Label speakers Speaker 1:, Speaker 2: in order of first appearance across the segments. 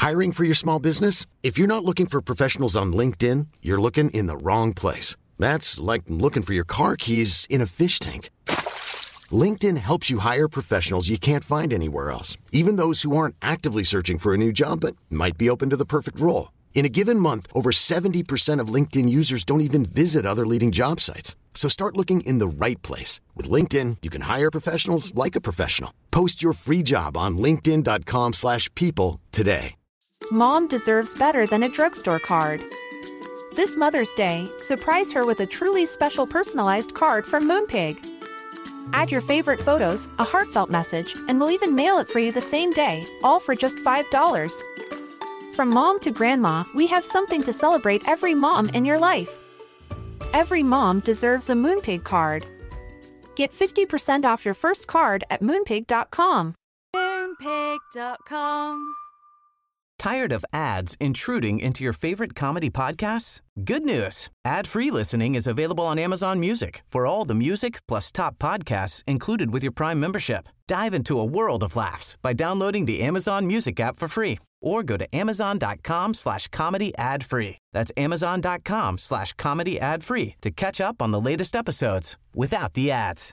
Speaker 1: Hiring for your small business? If you're not looking for professionals on LinkedIn, you're looking in the wrong place. That's like looking for your car keys in a fish tank. LinkedIn helps you hire professionals you can't find anywhere else, even those who aren't actively searching for a new job but might be open to the perfect role. In a given month, over 70% of LinkedIn users don't even visit other leading job sites. So start looking in the right place. With LinkedIn, you can hire professionals like a professional. Post your free job on linkedin.com/people today.
Speaker 2: Mom deserves better than a drugstore card. This Mother's Day, surprise her with a truly special personalized card from Moonpig. Add your favorite photos, a heartfelt message, and we'll even mail it for you the same day, all for just $5. From mom to grandma, we have something to celebrate every mom in your life. Every mom deserves a Moonpig card. Get 50% off your first card at moonpig.com.
Speaker 3: Moonpig.com.
Speaker 4: Tired of ads intruding into your favorite comedy podcasts? Good news. Ad-free listening is available on Amazon Music for all the music plus top podcasts included with your Prime membership. Dive into a world of laughs by downloading the Amazon Music app for free or go to amazon.com/comedy ad-free. That's amazon.com/comedy ad-free to catch up on the latest episodes without the ads.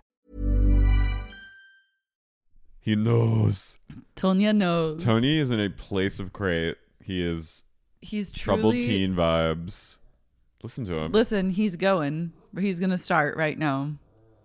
Speaker 5: He knows.
Speaker 6: Tonya knows.
Speaker 5: Tony is in a place of crate. He's troubled
Speaker 6: truly
Speaker 5: teen vibes. Listen to him.
Speaker 6: Listen, he's going. He's going to start right now.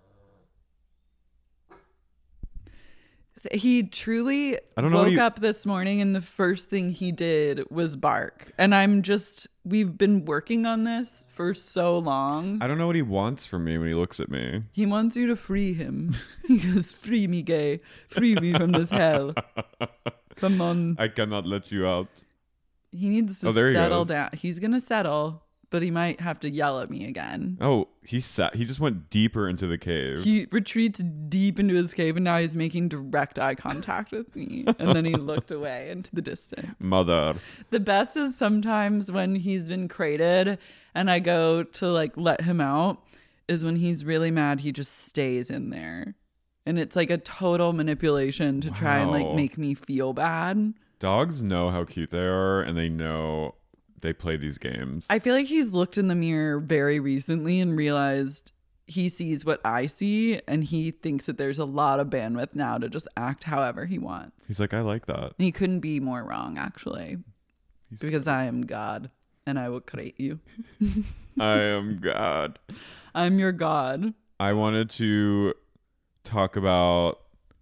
Speaker 6: He truly woke up this morning and the first thing he did was bark. And we've been working on this for so long.
Speaker 5: I don't know what he wants from me when he looks at me.
Speaker 6: He wants you to free him. He goes, free me, gay. Free me from this hell. Come on.
Speaker 5: I cannot let you out.
Speaker 6: He needs to settle down. He's going to settle, but he might have to yell at me again.
Speaker 5: Oh, he just went deeper into the cave.
Speaker 6: He retreats deep into his cave and now he's making direct eye contact with me. And then he looked away into the distance.
Speaker 5: Mother.
Speaker 6: The best is sometimes when he's been crated and I go to let him out is when he's really mad, he just stays in there. And it's like a total manipulation to try and make me feel bad.
Speaker 5: Dogs know how cute they are and they know they play these games.
Speaker 6: I feel like he's looked in the mirror very recently and realized he sees what I see and he thinks that there's a lot of bandwidth now to just act however he wants.
Speaker 5: He's like, I like that.
Speaker 6: And he couldn't be more wrong, actually. Because I am God and I will create you.
Speaker 5: I am God.
Speaker 6: I'm your God.
Speaker 5: I wanted to talk about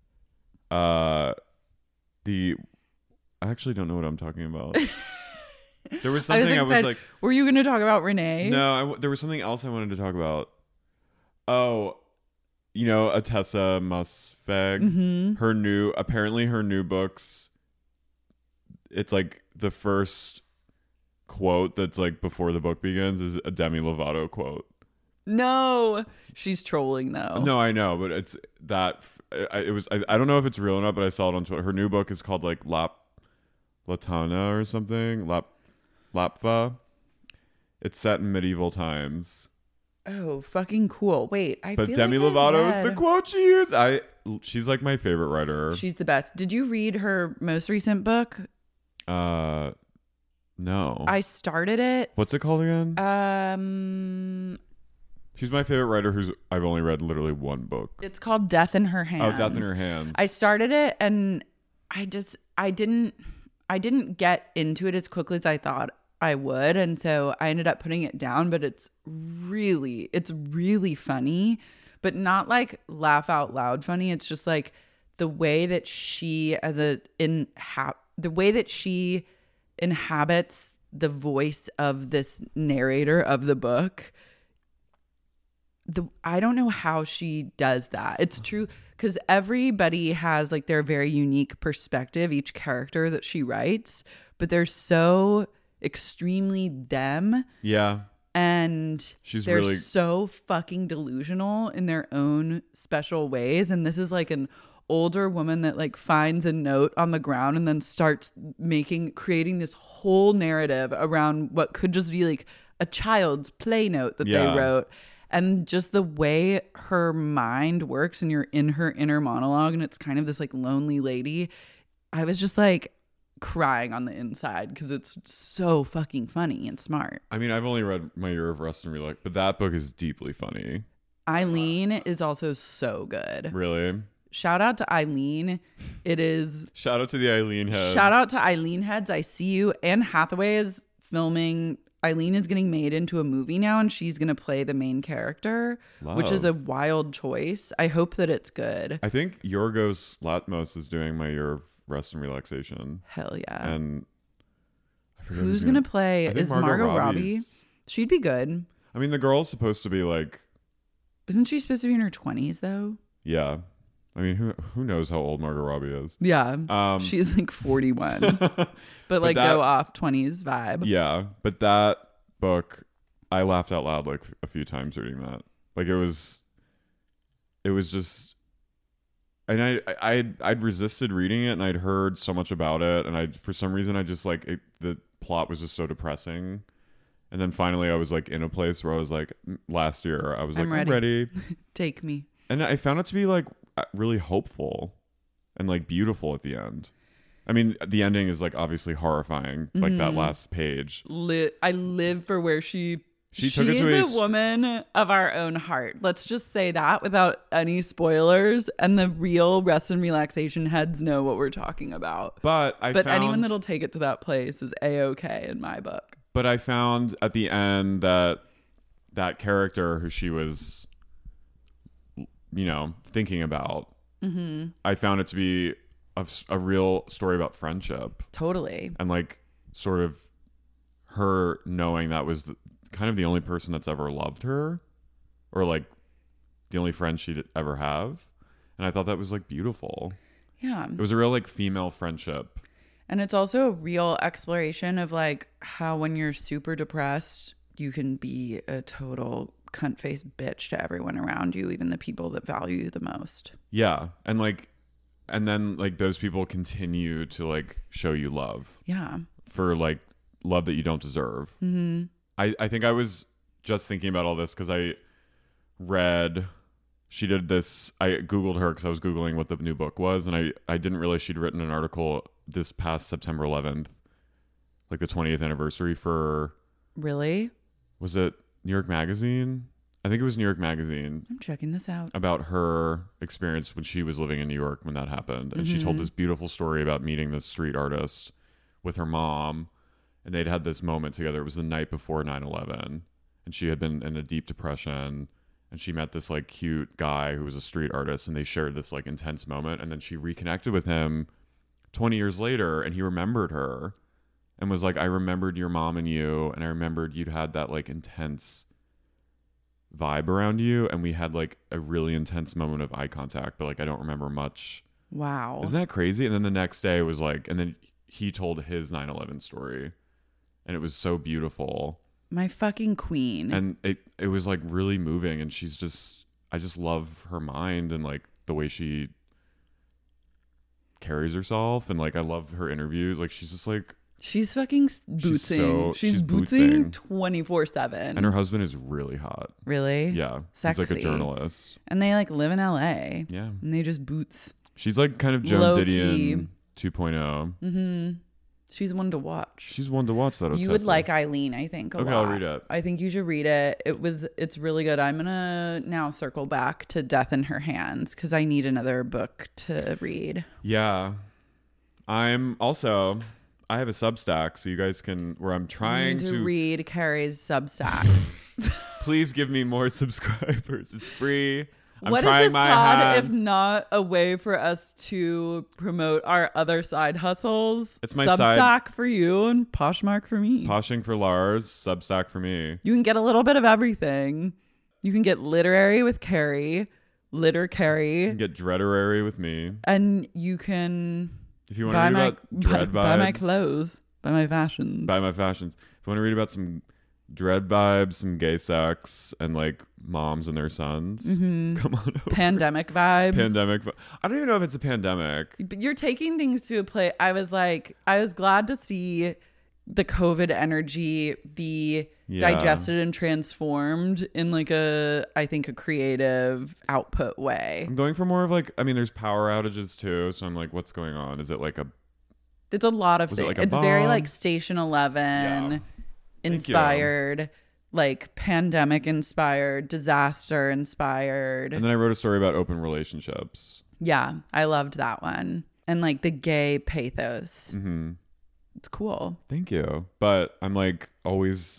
Speaker 5: I actually don't know what I'm talking about. There was something I was like...
Speaker 6: Were you going to talk about Renee?
Speaker 5: No, there was something else I wanted to talk about. Oh, Atessa Musfeg. Mm-hmm. Apparently her new books, it's like the first quote that's like before the book begins is a Demi Lovato quote.
Speaker 6: No, she's trolling though.
Speaker 5: No, I know, but it's that... I don't know if it's real or not, but I saw it on Twitter. Her new book is called like Latana or something. Lapva. It's set in medieval times.
Speaker 6: Oh, fucking cool. Wait,
Speaker 5: but Demi Lovato is the quote she used. She's like my favorite writer.
Speaker 6: She's the best. Did you read her most recent book?
Speaker 5: No.
Speaker 6: I started it.
Speaker 5: What's it called again? She's my favorite writer I've only read literally one book.
Speaker 6: It's called Death in Her Hands.
Speaker 5: Oh, Death in Her Hands.
Speaker 6: I started it and I didn't get into it as quickly as I thought I would. And so I ended up putting it down, but it's really funny, but not like laugh out loud funny. It's just like the way that she inhabits the voice of this narrator of the book. I don't know how she does that. It's true because everybody has like their very unique perspective, each character that she writes, but they're so extremely them.
Speaker 5: Yeah.
Speaker 6: And they're so fucking delusional in their own special ways. And this is like an older woman that like finds a note on the ground and then starts creating this whole narrative around what could just be like a child's play note that they wrote. And just the way her mind works and you're in her inner monologue and it's kind of this like lonely lady. I was just like, crying on the inside because it's so fucking funny and smart.
Speaker 5: I mean, I've only read My Year of Rust and Relax, but that book is deeply funny.
Speaker 6: Eileen is also so good.
Speaker 5: Really?
Speaker 6: Shout out to Eileen. It is.
Speaker 5: Shout out to the Eileen heads.
Speaker 6: Shout out to Eileen heads. I see you. Anne Hathaway is filming. Eileen is getting made into a movie now, and she's going to play the main character, which is a wild choice. I hope that it's good.
Speaker 5: I think Yorgos Lanthimos is doing My Year of Rest and Relaxation.
Speaker 6: Hell yeah.
Speaker 5: And I forget
Speaker 6: who's going to play? Is Margot Robbie? She'd be good.
Speaker 5: I mean, the girl's supposed to be like...
Speaker 6: Isn't she supposed to be in her 20s, though?
Speaker 5: Yeah. I mean, who knows how old Margot Robbie is?
Speaker 6: Yeah. She's like 41. but like go off 20s vibe.
Speaker 5: Yeah. But that book, I laughed out loud like a few times reading that. Like it was just... And I'd resisted reading it, and I'd heard so much about it, and for some reason I just like it, the plot was just so depressing. And then finally I was like in a place where I was like, last year I was like, I'm ready.
Speaker 6: Take me.
Speaker 5: And I found it to be like really hopeful and like beautiful at the end. I mean, the ending is like obviously horrifying, like that last page.
Speaker 6: I live for where she
Speaker 5: took it to
Speaker 6: is a woman of our own heart. Let's just say that without any spoilers. And the real Rest and Relaxation heads know what we're talking about.
Speaker 5: But
Speaker 6: anyone that'll take it to that place is A-okay in my book.
Speaker 5: But I found at the end that character who she was, thinking about, I found it to be a real story about friendship.
Speaker 6: Totally.
Speaker 5: And like sort of her knowing that was kind of the only person that's ever loved her, or like the only friend she'd ever have. And I thought that was like beautiful.
Speaker 6: Yeah.
Speaker 5: It was a real like female friendship.
Speaker 6: And it's also a real exploration of like how when you're super depressed, you can be a total cunt-faced bitch to everyone around you, even the people that value you the most.
Speaker 5: Yeah. And then like those people continue to like show you love.
Speaker 6: Yeah.
Speaker 5: For like love that you don't deserve. Mm-hmm. I think I was just thinking about all this because I read... She did this. I Googled her because I was Googling what the new book was, and I didn't realize she'd written an article this past September 11th, like the 20th anniversary for...
Speaker 6: Really?
Speaker 5: Was it New York Magazine? I think it was New York Magazine.
Speaker 6: I'm checking this out.
Speaker 5: About her experience when she was living in New York when that happened. And she told this beautiful story about meeting this street artist with her mom, and they'd had this moment together. It was the night before 9/11, and she had been in a deep depression. And she met this like cute guy who was a street artist, and they shared this like intense moment. And then she reconnected with him 20 years later, and he remembered her and was like, I remembered your mom and you, and I remembered you'd had that like intense vibe around you, and we had like a really intense moment of eye contact, but like I don't remember much.
Speaker 6: Wow.
Speaker 5: Isn't that crazy? And then the next day was like, and then he told his 9/11 story, and it was so beautiful.
Speaker 6: My fucking queen.
Speaker 5: And it was like really moving, and I just love her mind and like the way she carries herself, and like I love her interviews. Like she's just like,
Speaker 6: she's fucking bootsing. She's bootsing 24/7.
Speaker 5: And her husband is really hot.
Speaker 6: Really?
Speaker 5: Yeah.
Speaker 6: Sexy.
Speaker 5: He's like a journalist.
Speaker 6: And they like live in LA.
Speaker 5: Yeah.
Speaker 6: And they just boots.
Speaker 5: She's like kind of Joan Didion 2.0.
Speaker 6: Mm-hmm. She's one to watch.
Speaker 5: She's one to watch, that.
Speaker 6: You would like Eileen, I think, a lot.
Speaker 5: I'll read it.
Speaker 6: I think you should read it. It's really good. I'm gonna now circle back to Death in Her Hands because I need another book to read.
Speaker 5: Yeah. I have a Substack, so you guys can, where I'm trying
Speaker 6: to read Carrie's Substack.
Speaker 5: Please give me more subscribers. It's free.
Speaker 6: What is this pod if not a way for us to promote our other side hustles?
Speaker 5: It's my
Speaker 6: Substack for you and Poshmark for me.
Speaker 5: Poshing for Lars, Substack for me.
Speaker 6: You can get a little bit of everything. You can get literary with Carrie, Litter Carrie.
Speaker 5: You can get dreaderary with me.
Speaker 6: And you can...
Speaker 5: If you want to read about dread vibes.
Speaker 6: Buy my clothes. Buy my fashions.
Speaker 5: Buy my fashions. If you want to read about some dread vibes, some gay sex, and like moms and their sons, come on over.
Speaker 6: Pandemic vibes.
Speaker 5: I don't even know if it's a pandemic.
Speaker 6: But you're taking things to a place. I was glad to see the COVID energy be digested and transformed in like I think a creative output way.
Speaker 5: I'm going for more of like, I mean, there's power outages too. So I'm like, what's going on? Is it like
Speaker 6: There's a lot of things.
Speaker 5: It like
Speaker 6: it's very like Station 11
Speaker 5: Yeah.
Speaker 6: inspired, like pandemic inspired, disaster inspired.
Speaker 5: And then I wrote a story about open relationships.
Speaker 6: Yeah, I loved that one. And like the gay pathos.
Speaker 5: Mm-hmm.
Speaker 6: It's cool.
Speaker 5: Thank you. But I'm like always...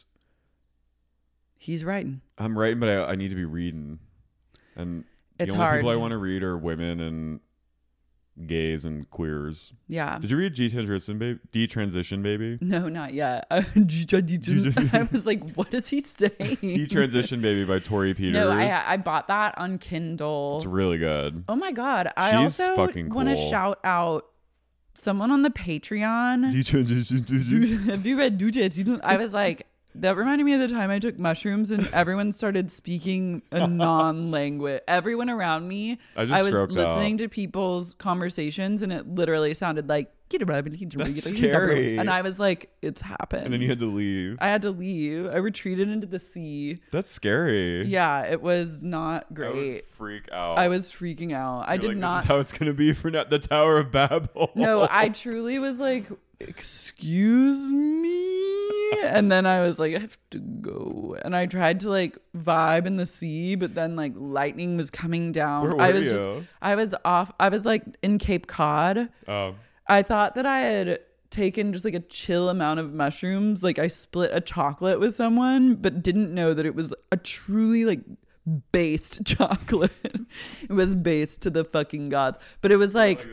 Speaker 6: He's writing.
Speaker 5: I'm writing, but I need to be reading. And
Speaker 6: it's
Speaker 5: the only
Speaker 6: hard.
Speaker 5: people I want to read are women and gays and queers.
Speaker 6: Yeah.
Speaker 5: Did you read Detransition Baby?
Speaker 6: No, not yet. I was like, what is he saying?
Speaker 5: Detransition Baby by Tori Peters.
Speaker 6: No, I bought that on Kindle.
Speaker 5: It's really good.
Speaker 6: Oh my God. I
Speaker 5: She's
Speaker 6: also
Speaker 5: fucking
Speaker 6: want to
Speaker 5: cool.
Speaker 6: shout out someone on the Patreon. Have you read Detransition? I was like, that reminded me of the time I took mushrooms and everyone started speaking a non-language. Everyone around me, I was listening to people's conversations and it literally sounded like,
Speaker 5: that's scary.
Speaker 6: And I was like, it's happened.
Speaker 5: And then you had to leave.
Speaker 6: I had to leave. I retreated into the sea.
Speaker 5: That's scary.
Speaker 6: Yeah, it was not great.
Speaker 5: I would freak out.
Speaker 6: I was freaking out. I did not.
Speaker 5: This is how it's going to be for the Tower of Babel.
Speaker 6: No, I truly was like, excuse me. And then I was like, I have to go. And I tried to like vibe in the sea, but then like lightning was coming down.
Speaker 5: Where were you?
Speaker 6: I was like in Cape Cod. I thought that I had taken just like a chill amount of mushrooms. Like I split a chocolate with someone, but didn't know that it was a truly like based chocolate. It was based to the fucking gods. But it was like,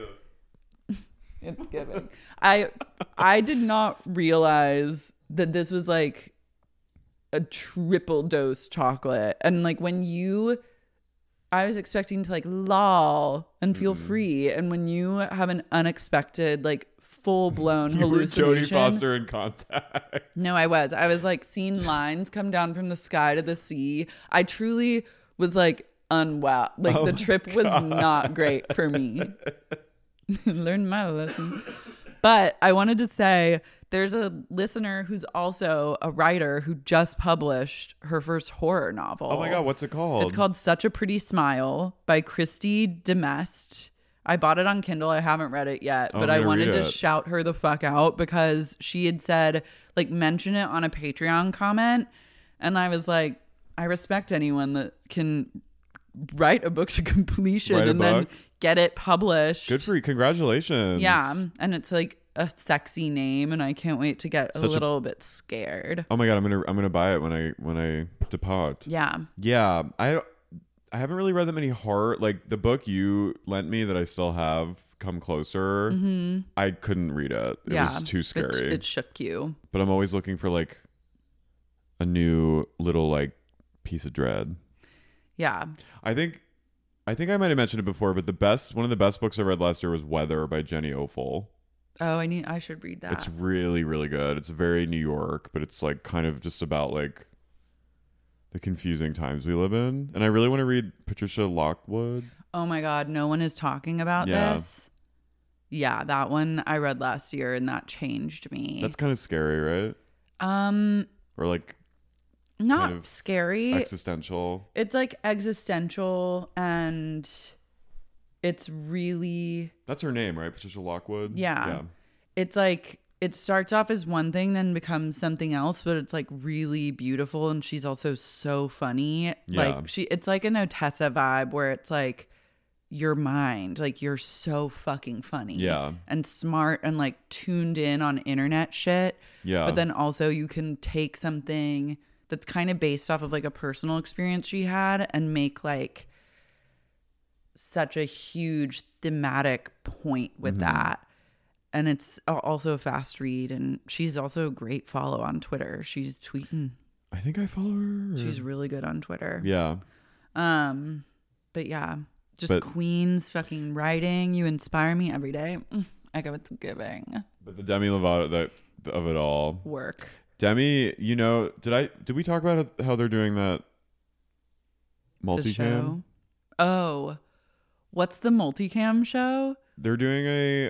Speaker 6: it's giving. I did not realize that this was like a triple dose chocolate. And like I was expecting to like lol and feel free. And when you have an unexpected, like full blown hallucination.
Speaker 5: You were Jodie Foster in Contact.
Speaker 6: No, I was like seeing lines come down from the sky to the sea. I truly was like unwell. Like the trip was not great for me. Learned my lesson. But I wanted to say there's a listener who's also a writer who just published her first horror novel.
Speaker 5: Oh my God, what's it called?
Speaker 6: It's called Such a Pretty Smile by Christy Demest. I bought it on Kindle. I haven't read it yet, but I wanted to shout her the fuck out because she had said, like, mention it on a Patreon comment. And I was like, I respect anyone that can write a book to completion and then get it published.
Speaker 5: Good for you. Congratulations.
Speaker 6: Yeah. And it's like a sexy name and I can't wait to get a little bit scared.
Speaker 5: Oh my God, I'm gonna buy it when I depart.
Speaker 6: Yeah.
Speaker 5: Yeah. I haven't really read that many horror, like the book you lent me that I still have, Come Closer. Mm-hmm. I couldn't read it. It was too scary.
Speaker 6: It shook you.
Speaker 5: But I'm always looking for like a new little like piece of dread.
Speaker 6: Yeah.
Speaker 5: I think I might have mentioned it before, but one of the best books I read last year was Weather by Jenny Ofel.
Speaker 6: Oh, I should read that.
Speaker 5: It's really, really good. It's very New York, but it's like kind of just about like the confusing times we live in. And I really want to read Patricia Lockwood.
Speaker 6: Oh my God, no one is talking about this. Yeah, that one I read last year and that changed me.
Speaker 5: That's kind of scary, right? Or like
Speaker 6: not
Speaker 5: kind of
Speaker 6: scary.
Speaker 5: Existential.
Speaker 6: It's like existential and it's really...
Speaker 5: That's her name, right? Patricia Lockwood?
Speaker 6: Yeah. It's like, it starts off as one thing, then becomes something else, but it's like really beautiful. And she's also so funny.
Speaker 5: Yeah.
Speaker 6: Like it's like an Otessa vibe where it's like your mind, like you're so fucking funny.
Speaker 5: Yeah.
Speaker 6: And smart and like tuned in on internet shit.
Speaker 5: Yeah.
Speaker 6: But then also you can take something that's kind of based off of like a personal experience she had and make like such a huge thematic point with that. And it's also a fast read, and she's also a great follow on Twitter. She's tweeting.
Speaker 5: I think I follow her.
Speaker 6: She's really good on Twitter.
Speaker 5: Yeah.
Speaker 6: But yeah, Queen's fucking writing. You inspire me every day. I go, it's giving.
Speaker 5: But the Demi Lovato of it all.
Speaker 6: Work.
Speaker 5: Demi, you know, did we talk about how they're doing that multicam?
Speaker 6: Oh, what's the multicam show?
Speaker 5: They're doing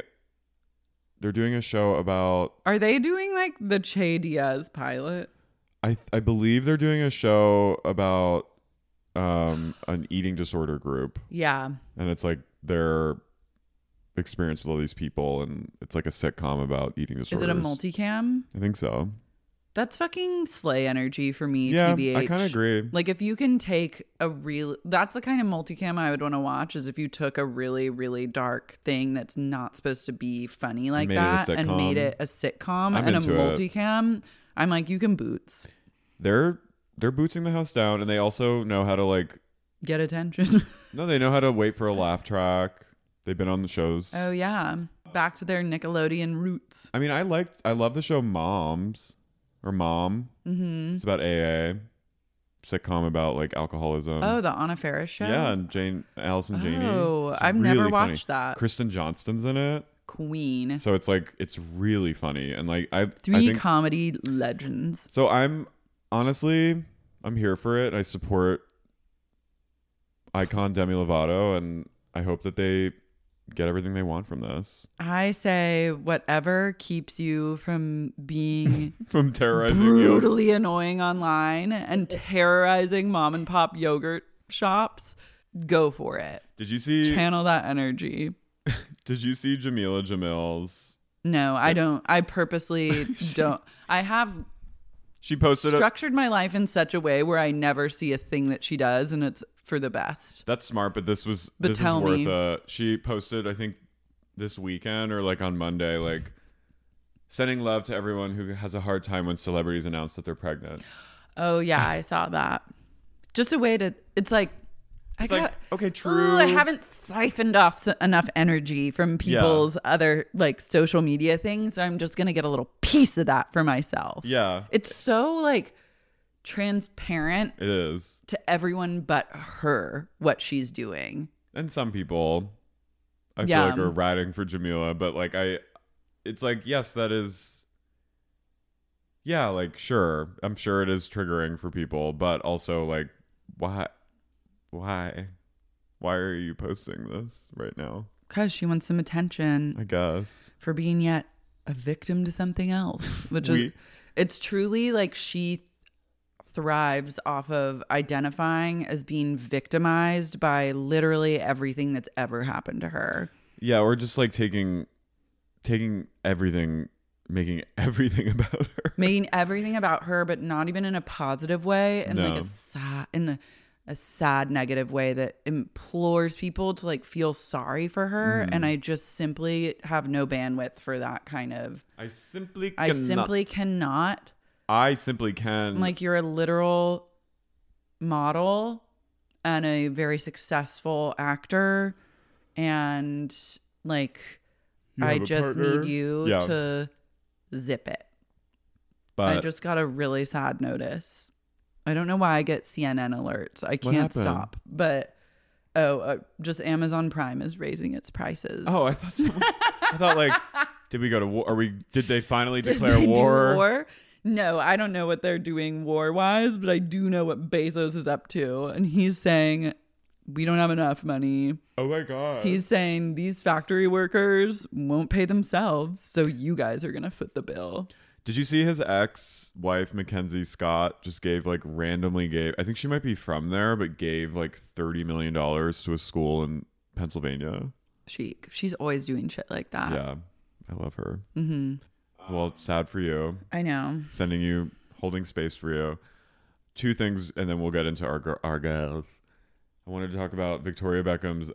Speaker 5: a show about...
Speaker 6: Are they doing like the Che Diaz pilot?
Speaker 5: I believe they're doing a show about an eating disorder group.
Speaker 6: Yeah.
Speaker 5: And it's like they're experience with all these people, and it's like a sitcom about eating disorders.
Speaker 6: Is it a multicam?
Speaker 5: I think so.
Speaker 6: That's fucking slay energy for me,
Speaker 5: Yeah,
Speaker 6: TBH.
Speaker 5: I kind of agree.
Speaker 6: Like, if you can take that's the kind of multicam I would want to watch, is if you took a really, really dark thing that's not supposed to be funny like that and made it a sitcom and a multicam. I'm like, you can boots.
Speaker 5: They're bootsing the house down, and they also know how to like
Speaker 6: get attention.
Speaker 5: No, they know how to wait for a laugh track. They've been on the shows.
Speaker 6: Oh yeah, back to their Nickelodeon roots.
Speaker 5: I mean, I love the show Moms. Or Mom. Mm-hmm. It's about AA. Sitcom about like alcoholism.
Speaker 6: Oh, the Anna Faris show?
Speaker 5: Yeah, and Allison Janney.
Speaker 6: Oh, I've never watched that.
Speaker 5: Kristen Johnston's in it.
Speaker 6: Queen.
Speaker 5: So it's like, it's really funny. And like, I
Speaker 6: think, comedy legends.
Speaker 5: So I'm here for it. I support icon Demi Lovato, and I hope that they get everything they want from this.
Speaker 6: I say whatever keeps you from being
Speaker 5: from terrorizing
Speaker 6: brutally annoying online and terrorizing mom and pop yogurt shops, go for it.
Speaker 5: Did you see
Speaker 6: channel that energy?
Speaker 5: Did you see Jamila Jamil's?
Speaker 6: No, I don't. I purposely don't.
Speaker 5: She posted
Speaker 6: structured my life in such a way where I never see a thing that she does, and it's for the best.
Speaker 5: That's smart, but this is worth she posted, I think this weekend or like on Monday, like sending love to everyone who has a hard time when celebrities announce that they're pregnant.
Speaker 6: Oh yeah, I saw that. Just a way to, it's like,
Speaker 5: okay, true.
Speaker 6: I haven't siphoned off enough energy from people's other like social media things, so I'm just gonna get a little piece of that for myself.
Speaker 5: Yeah,
Speaker 6: it's so like transparent.
Speaker 5: It is
Speaker 6: to everyone but her what she's doing.
Speaker 5: And some people, I feel like, are riding for Jamila, but like it's like, yes, that is. Yeah, like sure, I'm sure it is triggering for people, but also like, why are you posting this right now?
Speaker 6: Because she wants some attention,
Speaker 5: I guess,
Speaker 6: for being yet a victim to something else, which it's truly like she thrives off of identifying as being victimized by literally everything that's ever happened to her.
Speaker 5: Yeah, or just like taking everything, making everything about her.
Speaker 6: Making everything about her, but not even in a positive way, and like a sad negative way that implores people to like feel sorry for her. And I just simply have no bandwidth for that kind of. I simply cannot.
Speaker 5: I simply can.
Speaker 6: Like, you're a literal model and a very successful actor, and like I just need you to zip it. But I just got a really sad notice. I don't know why I get CNN alerts. I can't stop. But just Amazon Prime is raising its prices.
Speaker 5: Oh, I thought like, did we go to war? Did they finally declare war?
Speaker 6: No, I don't know what they're doing war-wise, but I do know what Bezos is up to. And he's saying, we don't have enough money.
Speaker 5: Oh my God.
Speaker 6: He's saying these factory workers won't pay themselves, so you guys are going to foot the bill.
Speaker 5: Did you see his ex-wife, Mackenzie Scott, just randomly gave, I think she might be from there, but gave like $30 million to a school in Pennsylvania?
Speaker 6: She's always doing shit like that.
Speaker 5: Yeah, I love her. Mm-hmm. Well, sad for you.
Speaker 6: I know.
Speaker 5: Holding space for you. Two things, and then we'll get into our girls. I wanted to talk about Victoria Beckham's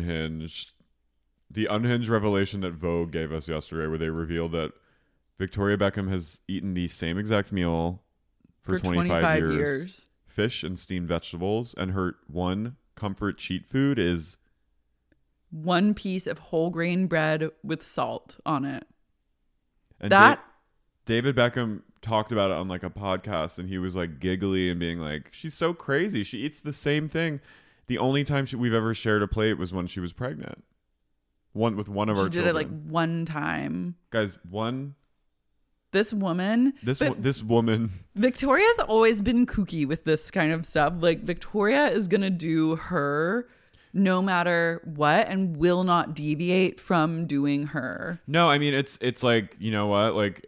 Speaker 5: the unhinged revelation that Vogue gave us yesterday, where they revealed that Victoria Beckham has eaten the same exact meal for 25 years. Fish and steamed vegetables, and her one comfort cheat food is
Speaker 6: one piece of whole grain bread with salt on it.
Speaker 5: And David Beckham talked about it on like a podcast, and he was like giggly and being like, she's so crazy. She eats the same thing. The only time we've ever shared a plate was when she was pregnant. With one of our children. She did it
Speaker 6: like one time.
Speaker 5: Guys, This
Speaker 6: woman. Victoria's always been kooky with this kind of stuff. Like, Victoria is going to do her no matter what and will not deviate from doing her.
Speaker 5: No, I mean, it's like, you know what? Like,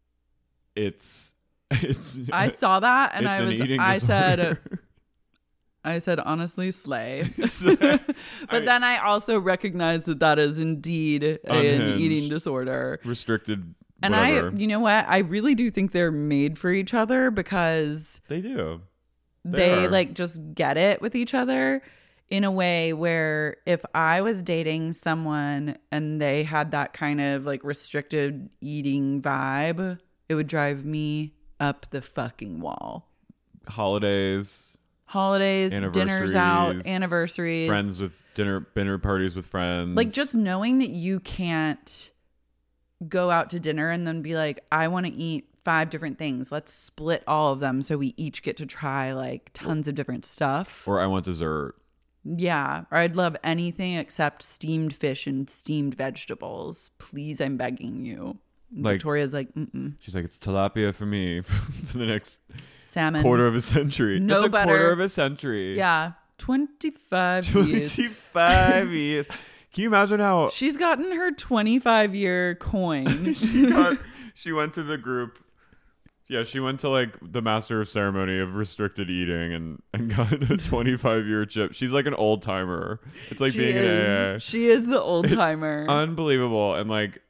Speaker 5: it's
Speaker 6: I saw that and I said, I said, honestly, slay. But then I also recognize that is indeed an eating disorder.
Speaker 5: Restricted.
Speaker 6: And
Speaker 5: whatever.
Speaker 6: you know what? I really do think they're made for each other because
Speaker 5: they do.
Speaker 6: They like just get it with each other in a way where if I was dating someone and they had that kind of like restricted eating vibe, it would drive me up the fucking wall. Holidays, dinners out, anniversaries,
Speaker 5: friends with dinner parties with friends.
Speaker 6: Like just knowing that you can't go out to dinner and then be like, I want to eat 5 different things. Let's split all of them so we each get to try like tons of different stuff.
Speaker 5: Or I want dessert.
Speaker 6: Yeah. Or I'd love anything except steamed fish and steamed vegetables. Please, I'm begging you. Like, Victoria's like, mm-mm.
Speaker 5: She's like, it's tilapia for me for the next
Speaker 6: salmon
Speaker 5: quarter of a century.
Speaker 6: No
Speaker 5: That's
Speaker 6: butter.
Speaker 5: A quarter of a century.
Speaker 6: Yeah. 25 years.
Speaker 5: 25 years. Can you imagine how
Speaker 6: she's gotten her 25-year coin?
Speaker 5: She went to the group. Yeah, she went to like the master of ceremony of restricted eating and got a 25-year chip. She's like an old timer. It's like being an AA.
Speaker 6: She is the old timer.
Speaker 5: Unbelievable. And like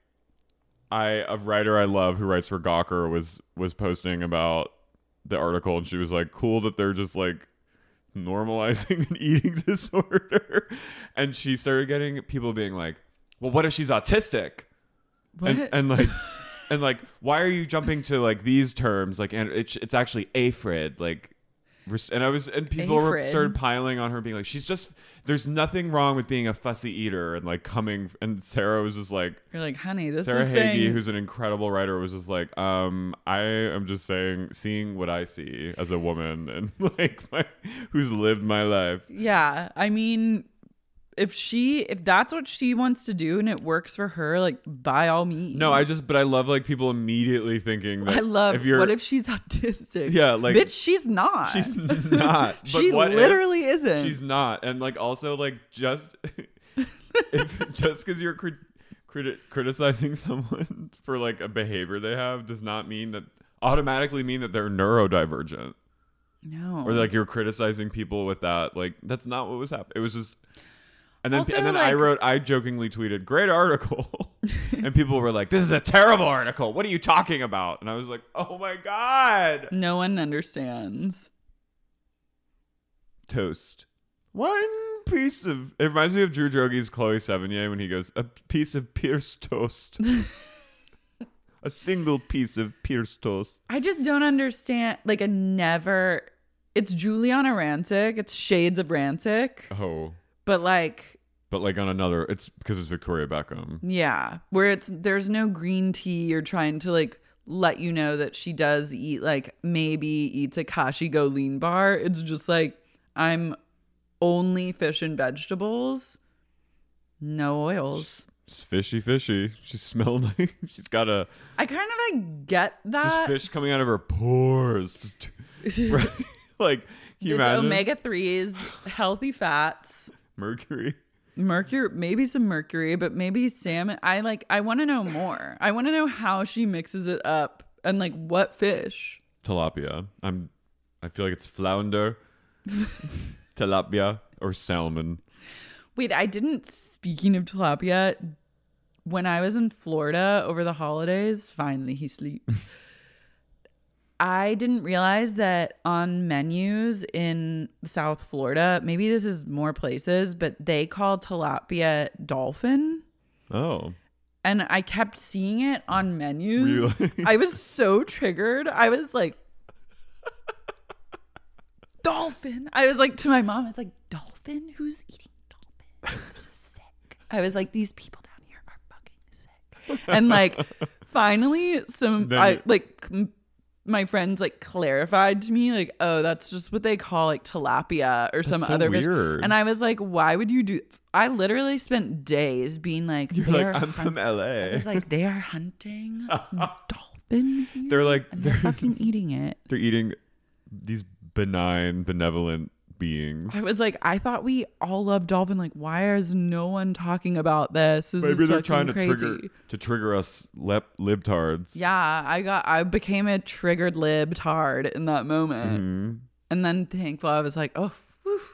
Speaker 5: a writer I love who writes for Gawker was posting about the article, and she was like, cool that they're just like normalizing an eating disorder. And she started getting people being like, well, what if she's autistic?
Speaker 6: What?
Speaker 5: And like and like, why are you jumping to like these terms? Like, and it's actually AFRID. Like, and people started piling on her, being like, there's nothing wrong with being a fussy eater, and like and Sarah was just like,
Speaker 6: you're like, honey, this
Speaker 5: Sarah
Speaker 6: is
Speaker 5: Hagee, who's an incredible writer, was just like, I am just seeing what I see as a woman, and like who's lived my life.
Speaker 6: Yeah, I mean, if that's what she wants to do and it works for her, like by all means.
Speaker 5: No, but I love like people immediately thinking that
Speaker 6: what if she's autistic?
Speaker 5: Yeah, like
Speaker 6: bitch, she's not.
Speaker 5: She's not.
Speaker 6: She literally isn't.
Speaker 5: She's not. And like also like just because you're criticizing someone for like a behavior they have does not automatically mean that they're neurodivergent.
Speaker 6: No.
Speaker 5: Or like you're criticizing people with that. Like that's not what was happening. It was just. And then,
Speaker 6: also,
Speaker 5: I jokingly tweeted, great article. And people were like, this is a terrible article. What are you talking about? And I was like, oh my God.
Speaker 6: No one understands.
Speaker 5: Toast. One piece of, it reminds me of Drew Drogi's Chloe Sevigny when he goes, a piece of pierced toast. A single piece of pierced toast.
Speaker 6: I just don't understand. Like it's Juliana Rancic. It's shades of Rancic.
Speaker 5: Oh.
Speaker 6: But like
Speaker 5: on another, it's because it's Victoria Beckham.
Speaker 6: Yeah, where there's no green tea or trying to like let you know that she does eat, like maybe eats a Kashi Go lean bar. It's just like, I'm only fish and vegetables, no oils.
Speaker 5: It's fishy. She smelled like she's got a.
Speaker 6: I kind of like get that.
Speaker 5: Just fish coming out of her pores. Right? Like, can you imagine?
Speaker 6: Omega-3s, healthy fats.
Speaker 5: Mercury,
Speaker 6: maybe some mercury, but maybe salmon. I want to know more. I want to know how she mixes it up and like what fish.
Speaker 5: Tilapia. I feel like it's flounder, tilapia, or salmon.
Speaker 6: Wait, speaking of tilapia, when I was in Florida over the holidays, finally he sleeps. I didn't realize that on menus in South Florida, maybe this is more places, but they call tilapia dolphin.
Speaker 5: Oh.
Speaker 6: And I kept seeing it on menus.
Speaker 5: Really?
Speaker 6: I was so triggered. I was like, dolphin. I was like, to my mom, I was like, dolphin? Who's eating dolphin? This is sick. I was like, these people down here are fucking sick. And like, finally, my friends like clarified to me, like, oh, that's just what they call like tilapia or some other fish. And I was like, why would you do? I literally spent days being like,
Speaker 5: I'm from LA.
Speaker 6: I was like, they are hunting dolphin here?
Speaker 5: They're like,
Speaker 6: and they're fucking eating it.
Speaker 5: They're eating these benign, benevolent beings.
Speaker 6: I was like, I thought we all love dolphin. Like, why is no one talking about this?
Speaker 5: Maybe they're trying to trigger us libtards.
Speaker 6: Yeah, I became a triggered libtard in that moment.
Speaker 5: Mm-hmm.
Speaker 6: And then thankful I was like, oh, whew.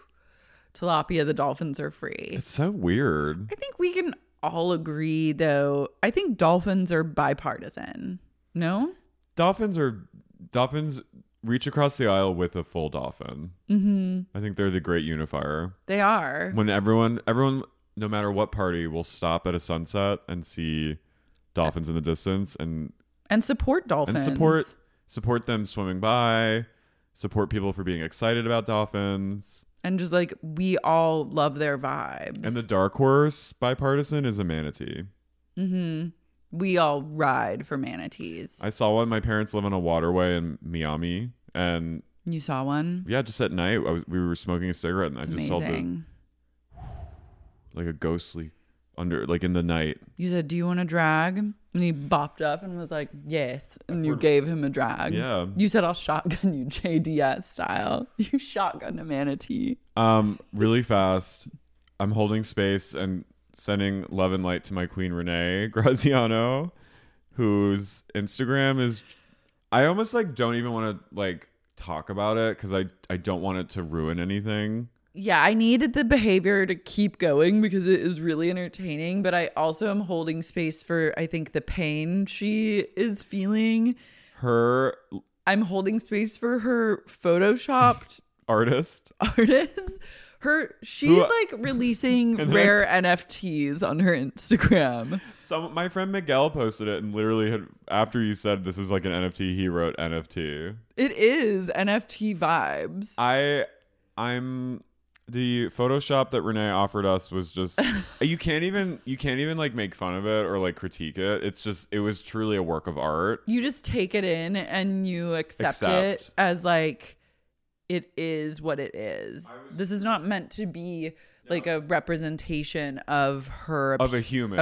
Speaker 6: tilapia, the dolphins are free.
Speaker 5: It's so weird.
Speaker 6: I think we can all agree, though. I think dolphins are bipartisan. No?
Speaker 5: Dolphins reach across the aisle with a full dolphin. Mm-hmm. I think they're the great unifier.
Speaker 6: They are.
Speaker 5: When everyone, no matter what party, will stop at a sunset and see dolphins in the distance and
Speaker 6: support dolphins.
Speaker 5: And support them swimming by, support people for being excited about dolphins.
Speaker 6: And just like, we all love their vibes.
Speaker 5: And the dark horse bipartisan is a manatee.
Speaker 6: Mm-hmm. We all ride for manatees.
Speaker 5: I saw one. My parents live on a waterway in Miami. And
Speaker 6: you saw one?
Speaker 5: Yeah, just at night. We were smoking a cigarette and I just saw like a ghostly like in the night.
Speaker 6: You said, do you want a drag? And he bopped up and was like, yes. And you gave him a drag.
Speaker 5: Yeah.
Speaker 6: You said, I'll shotgun you JDS style. You shotgun a manatee.
Speaker 5: Really fast. I'm holding space and sending love and light to my queen, Renee Graziano, whose Instagram is, I almost like don't even want to like talk about it because I don't want it to ruin anything.
Speaker 6: Yeah, I needed the behavior to keep going because it is really entertaining, but I also am holding space for, I think, the pain she is feeling. I'm holding space for her photoshopped
Speaker 5: artist.
Speaker 6: She's like releasing rare NFTs on her Instagram.
Speaker 5: My friend Miguel posted it and literally after you said this is like an NFT, he wrote NFT.
Speaker 6: It is NFT vibes.
Speaker 5: I'm the Photoshop that Renee offered us was just you can't even like make fun of it or like critique it. It was truly a work of art.
Speaker 6: You just take it in and you accept it as like it is what it is. This is not meant to be like a representation of a human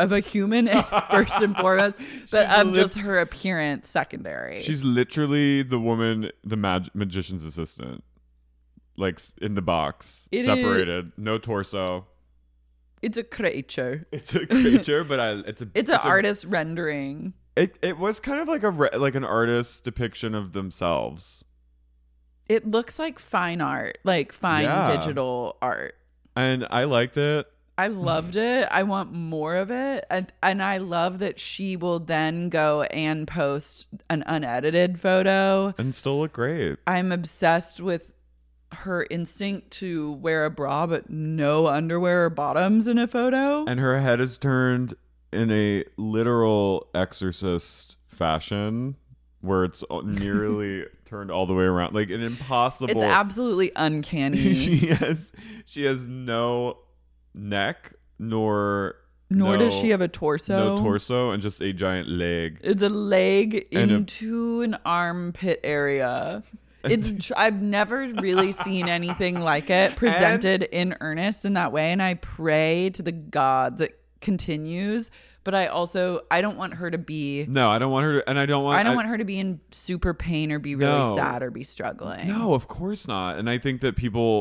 Speaker 6: first and foremost, but just her appearance secondary.
Speaker 5: She's literally the woman, the magician's assistant. Like in the box, separated, no torso.
Speaker 6: It's a creature.
Speaker 5: But it's an
Speaker 6: artist rendering.
Speaker 5: It was kind of like an artist depiction of themselves.
Speaker 6: It looks like fine art, like fine digital art,
Speaker 5: and I liked it.
Speaker 6: I loved it. I want more of it, and I love that she will then go and post an unedited photo
Speaker 5: and still look great.
Speaker 6: I'm obsessed with her instinct to wear a bra but no underwear or bottoms in a photo,
Speaker 5: and her head is turned in a literal Exorcist fashion where it's nearly turned all the way around, like an impossible.
Speaker 6: It's absolutely uncanny.
Speaker 5: she has no neck nor
Speaker 6: does she have a torso.
Speaker 5: No torso, and just a giant leg.
Speaker 6: It's a leg into an armpit area. I've never really seen anything like it presented in earnest in that way, and I pray to the gods it continues. But I don't want her to be.
Speaker 5: No, I don't want her to, and I don't want
Speaker 6: her to be in super pain or be really sad or be struggling.
Speaker 5: No, of course not. And I think that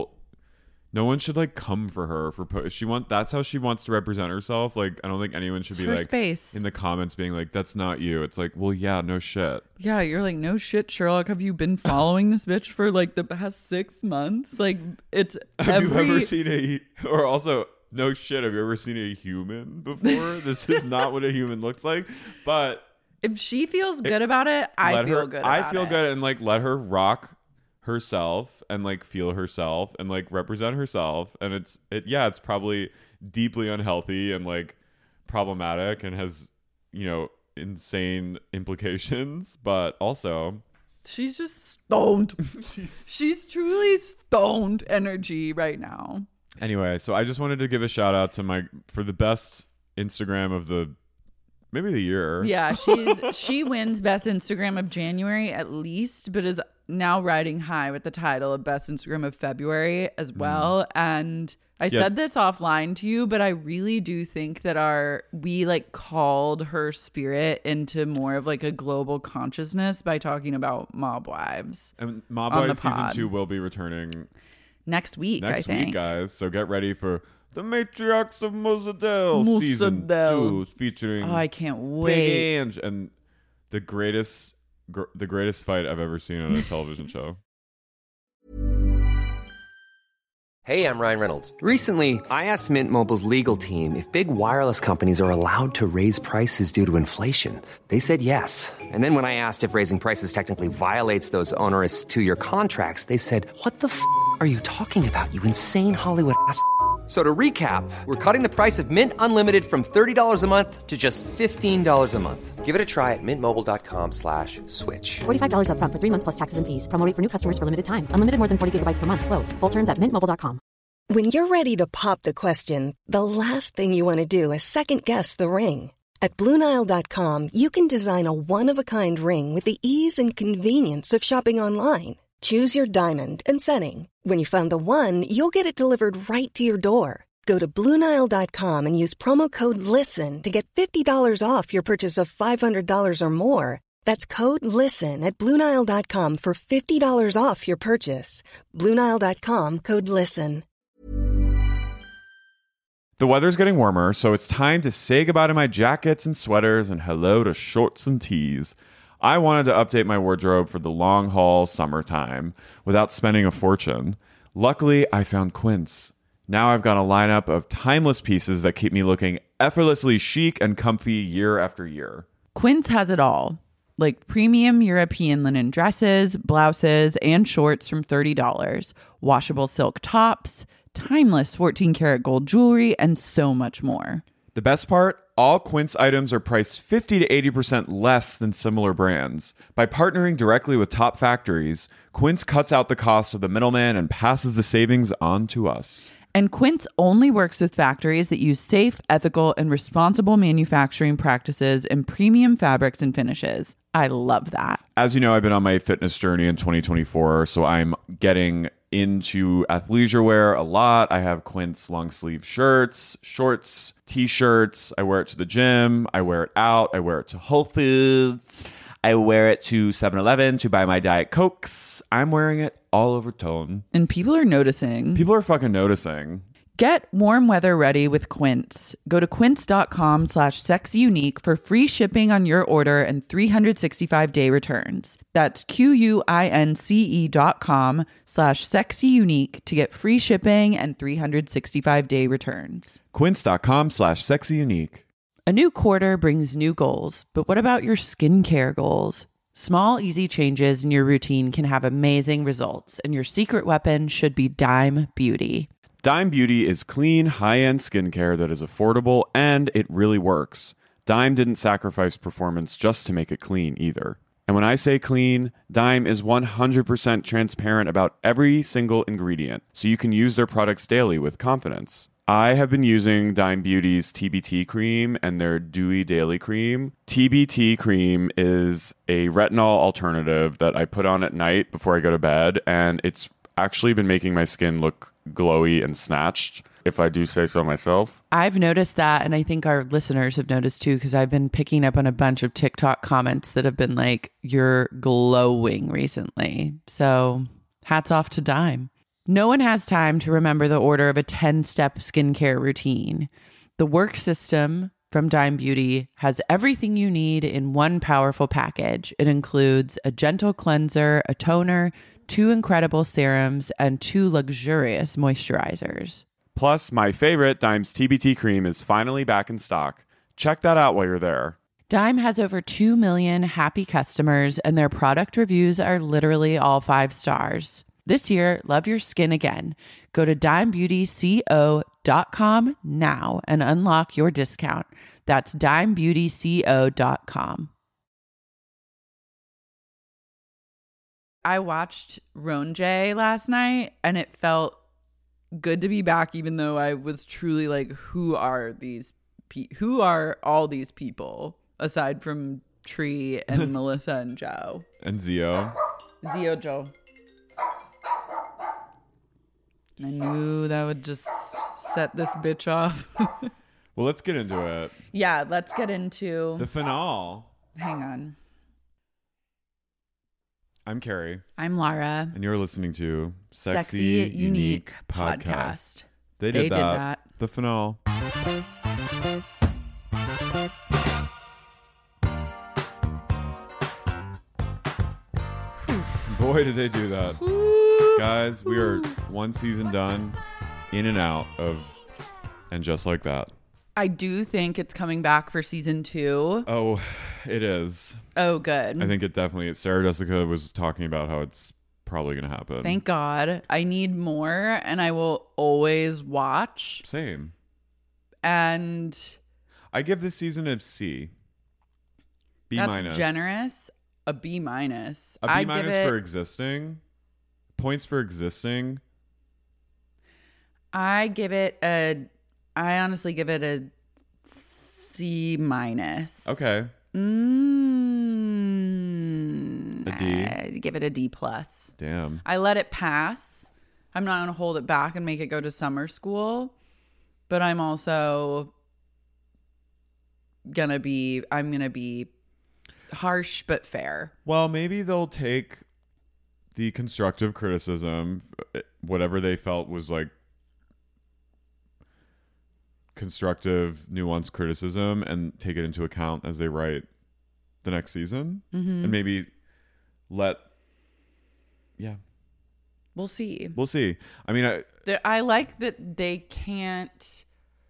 Speaker 5: no one should like come for her that's how she wants to represent herself. Like, I don't think anyone should be like
Speaker 6: space.
Speaker 5: In the comments being like, that's not you. It's like, well, yeah, no shit.
Speaker 6: Yeah, you're like, no shit, Sherlock. Have you been following this bitch for like the past 6 months? Like, it's
Speaker 5: Have you ever seen or also, no shit, have you ever seen a human before? This is not what a human looks like. But
Speaker 6: if she feels good about it, I feel good about it.
Speaker 5: I feel good, and like let her rock herself and like feel herself and like represent herself. And it's probably deeply unhealthy and like problematic and has, insane implications, but also
Speaker 6: she's just stoned. She's truly stoned energy right now.
Speaker 5: Anyway, so I just wanted to give a shout out for the best Instagram of maybe the year.
Speaker 6: Yeah, she wins best Instagram of January at least, but is now riding high with the title of best Instagram of February as well. And I said this offline to you, but I really do think that we like called her spirit into more of like a global consciousness by talking about Mob Wives.
Speaker 5: And Mob Wives season 2 will be returning
Speaker 6: next week, I think.
Speaker 5: Next week, guys. So get ready for The Matriarchs of Mossadegh season 2, featuring
Speaker 6: I can't wait.
Speaker 5: Big Ange and the greatest fight I've ever seen on a television show.
Speaker 3: Hey, I'm Ryan Reynolds. Recently, I asked Mint Mobile's legal team if big wireless companies are allowed to raise prices due to inflation. They said yes. And then when I asked if raising prices technically violates those onerous two-year contracts, they said, what the f*** are you talking about, you insane Hollywood ass f- So to recap, we're cutting the price of Mint Unlimited from $30 a month to just $15 a month. Give it a try at mintmobile.com/switch.
Speaker 7: $45 up front for 3 months plus taxes and fees. Promo rate for new customers for limited time. Unlimited more than 40 gigabytes per month. Slows full terms at mintmobile.com.
Speaker 8: When you're ready to pop the question, the last thing you want to do is second-guess the ring. At BlueNile.com, you can design a one-of-a-kind ring with the ease and convenience of shopping online. Choose your diamond and setting. When you find the one, you'll get it delivered right to your door. Go to BlueNile.com and use promo code LISTEN to get $50 off your purchase of $500 or more. That's code LISTEN at BlueNile.com for $50 off your purchase. BlueNile.com, code LISTEN.
Speaker 5: The weather's getting warmer, so it's time to say goodbye to my jackets and sweaters and hello to shorts and tees. I wanted to update my wardrobe for the long haul summertime without spending a fortune. Luckily, I found Quince. Now I've got a lineup of timeless pieces that keep me looking effortlessly chic and comfy year after year.
Speaker 6: Quince has it all, like premium European linen dresses, blouses, and shorts from $30, washable silk tops, timeless 14-karat gold jewelry, and so much more.
Speaker 5: The best part? All Quince items are priced 50 to 80% less than similar brands. By partnering directly with top factories, Quince cuts out the cost of the middleman and passes the savings on to us.
Speaker 6: And Quince only works with factories that use safe, ethical, and responsible manufacturing practices and premium fabrics and finishes. I love that.
Speaker 5: As you know, I've been on my fitness journey in 2024, so I'm getting into athleisure wear a lot. I have Quince long sleeve shirts, shorts, t-shirts. I wear it to the gym. I wear it out. I wear it to Whole Foods. I wear it to 7-Eleven to buy my Diet Cokes. I'm wearing it all over town.
Speaker 6: And people are noticing.
Speaker 5: People are fucking noticing.
Speaker 6: Get warm weather ready with Quince. Go to quince.com/sexyunique for free shipping on your order and 365-day returns. That's QUINCE.com/sexyunique to get free shipping and 365-day returns.
Speaker 5: Quince.com/sexyunique.
Speaker 6: A new quarter brings new goals, but what about your skincare goals? Small, easy changes in your routine can have amazing results, and your secret weapon should be Dime Beauty.
Speaker 5: Dime Beauty is clean, high-end skincare that is affordable, and it really works. Dime didn't sacrifice performance just to make it clean either. And when I say clean, Dime is 100% transparent about every single ingredient, so you can use their products daily with confidence. I have been using Dime Beauty's TBT cream and their Dewy Daily Cream. TBT cream is a retinol alternative that I put on at night before I go to bed, and it's actually been making my skin look glowy and snatched, if I do say so myself.
Speaker 6: I've noticed that, and I think our listeners have noticed too, because I've been picking up on a bunch of TikTok comments that have been like, you're glowing recently. So hats off to Dime. No one has time to remember the order of a 10-step skincare routine. The work system from Dime Beauty has everything you need in one powerful package. It includes a gentle cleanser, a toner, 2 incredible serums, and 2 luxurious moisturizers.
Speaker 5: Plus, my favorite, Dime's TBT cream, is finally back in stock. Check that out while you're there.
Speaker 6: Dime has over 2 million happy customers, and their product reviews are literally all 5 stars. This year, love your skin again. Go to dimebeautyco.com now and unlock your discount. That's dimebeautyco.com. I watched Ronjay last night, and it felt good to be back, even though I was truly like, who are all these people aside from Tree and Melissa and Joe?
Speaker 5: And Zio.
Speaker 6: Joe. I knew that would just set this bitch off.
Speaker 5: Well, let's get into it.
Speaker 6: Yeah, let's get into
Speaker 5: the finale.
Speaker 6: Hang on.
Speaker 5: I'm Carrie.
Speaker 6: I'm Lara.
Speaker 5: And you're listening to
Speaker 6: Sexy Unique Podcast.
Speaker 5: They did that. The finale. Boy, did they do that. Guys, we are 1 season done. in and out of And Just Like That.
Speaker 6: I do think it's coming back for season 2.
Speaker 5: Oh, it is.
Speaker 6: Oh, good.
Speaker 5: I think it definitely. Sarah Jessica was talking about how it's probably going to happen.
Speaker 6: Thank God. I need more, and I will always watch.
Speaker 5: Same.
Speaker 6: And
Speaker 5: I give this season a C. B-.
Speaker 6: That's generous. A B-.
Speaker 5: A B-
Speaker 6: give it,
Speaker 5: for existing. Points for existing.
Speaker 6: I honestly give it a C-.
Speaker 5: Okay. A D?
Speaker 6: I'd give it a D+.
Speaker 5: Damn.
Speaker 6: I let it pass. I'm not going to hold it back and make it go to summer school. But I'm also I'm going to be harsh but fair.
Speaker 5: Well, maybe they'll take the constructive criticism, whatever they felt was like constructive, nuanced criticism, and take it into account as they write the next season. And maybe
Speaker 6: We'll see.
Speaker 5: I mean,
Speaker 6: I like that they can't.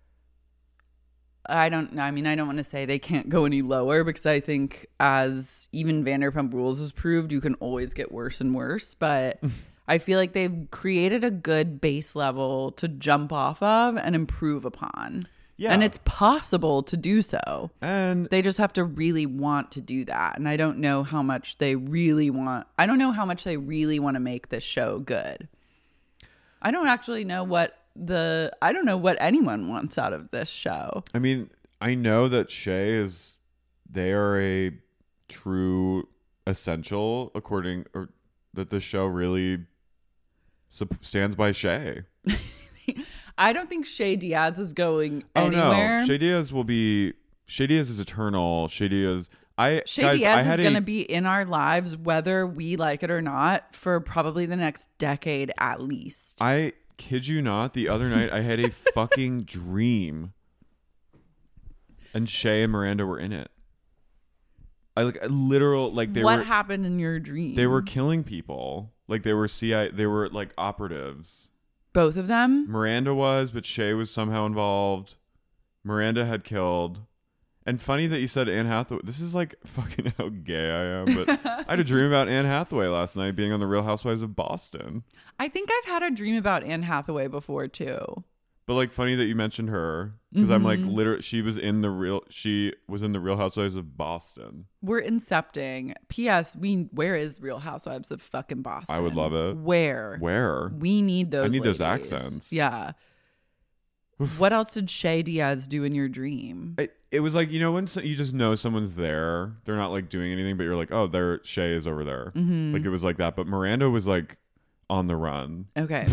Speaker 6: I don't want to say they can't go any lower, because I think, as even Vanderpump Rules has proved, you can always get worse and worse. But I feel like they've created a good base level to jump off of and improve upon. Yeah. And it's possible to do so.
Speaker 5: And
Speaker 6: they just have to really want to do that. And I don't know how much they really want. I don't know how much they really want to make this show good. I don't actually know what anyone wants out of this show.
Speaker 5: I mean, I know that they are a true essential, that the show really stands by Shay.
Speaker 6: I don't think Shay Diaz is going anywhere.
Speaker 5: No. Shay Diaz is eternal. Shay Diaz is
Speaker 6: going to be in our lives whether we like it or not for probably the next decade at least.
Speaker 5: I kid you not, the other night I had a fucking dream and Shay and Miranda were in it. What
Speaker 6: happened in your dream?
Speaker 5: They were killing people. Like they were like operatives.
Speaker 6: Both of them?
Speaker 5: Miranda was, but Shay was somehow involved. Miranda had killed. And funny that you said Anne Hathaway. This is like fucking how gay I am. But I had a dream about Anne Hathaway last night being on The Real Housewives of Boston.
Speaker 6: I think I've had a dream about Anne Hathaway before too.
Speaker 5: But like funny that you mentioned her, because I'm like literally she was in the Real Housewives of Boston.
Speaker 6: We're incepting. P.S. Where is Real Housewives of fucking Boston?
Speaker 5: I would love it.
Speaker 6: Where? We need those.
Speaker 5: I need
Speaker 6: ladies.
Speaker 5: those accents.
Speaker 6: Yeah. What else did Shay Diaz do in your dream?
Speaker 5: It was like, when you just know someone's there, they're not like doing anything, but you're like, oh, Shay is over there. Like it was like that. But Miranda was like on the run.
Speaker 6: Okay.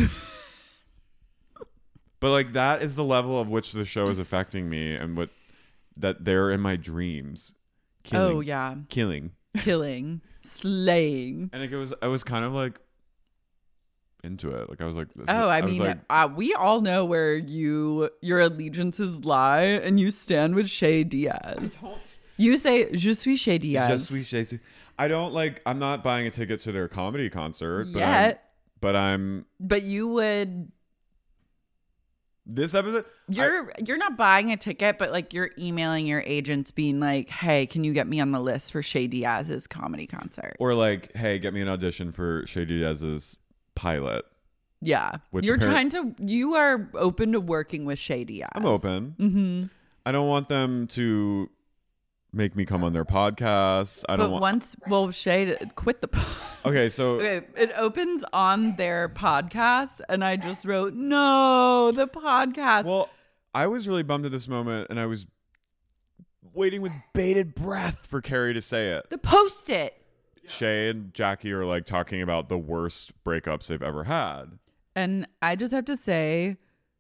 Speaker 5: But like that is the level of which the show is affecting me, and that they're in my dreams. Killing,
Speaker 6: oh yeah.
Speaker 5: Killing.
Speaker 6: Slaying.
Speaker 5: And I was kind of like into it. Like I was like,
Speaker 6: we all know where your allegiances lie, and you stand with Shay Diaz. You say je suis Shay Diaz.
Speaker 5: Je suis Shay. I'm not buying a ticket to their comedy concert
Speaker 6: yet.
Speaker 5: But
Speaker 6: you would.
Speaker 5: This episode,
Speaker 6: you're not buying a ticket, but like you're emailing your agents being like, hey, can you get me on the list for Shay Diaz's comedy concert?
Speaker 5: Or like, hey, get me an audition for Shay Diaz's pilot.
Speaker 6: Yeah. You are open to working with Shay Diaz.
Speaker 5: I'm open. I don't want them to make me come on their podcast.
Speaker 6: Shay quit the podcast.
Speaker 5: Okay, so
Speaker 6: it opens on their podcast, and I just wrote, no, the podcast.
Speaker 5: Well, I was really bummed at this moment, and I was waiting with bated breath for Carrie to say it.
Speaker 6: The Post-it.
Speaker 5: Shay and Jackie are like talking about the worst breakups they've ever had.
Speaker 6: And I just have to say,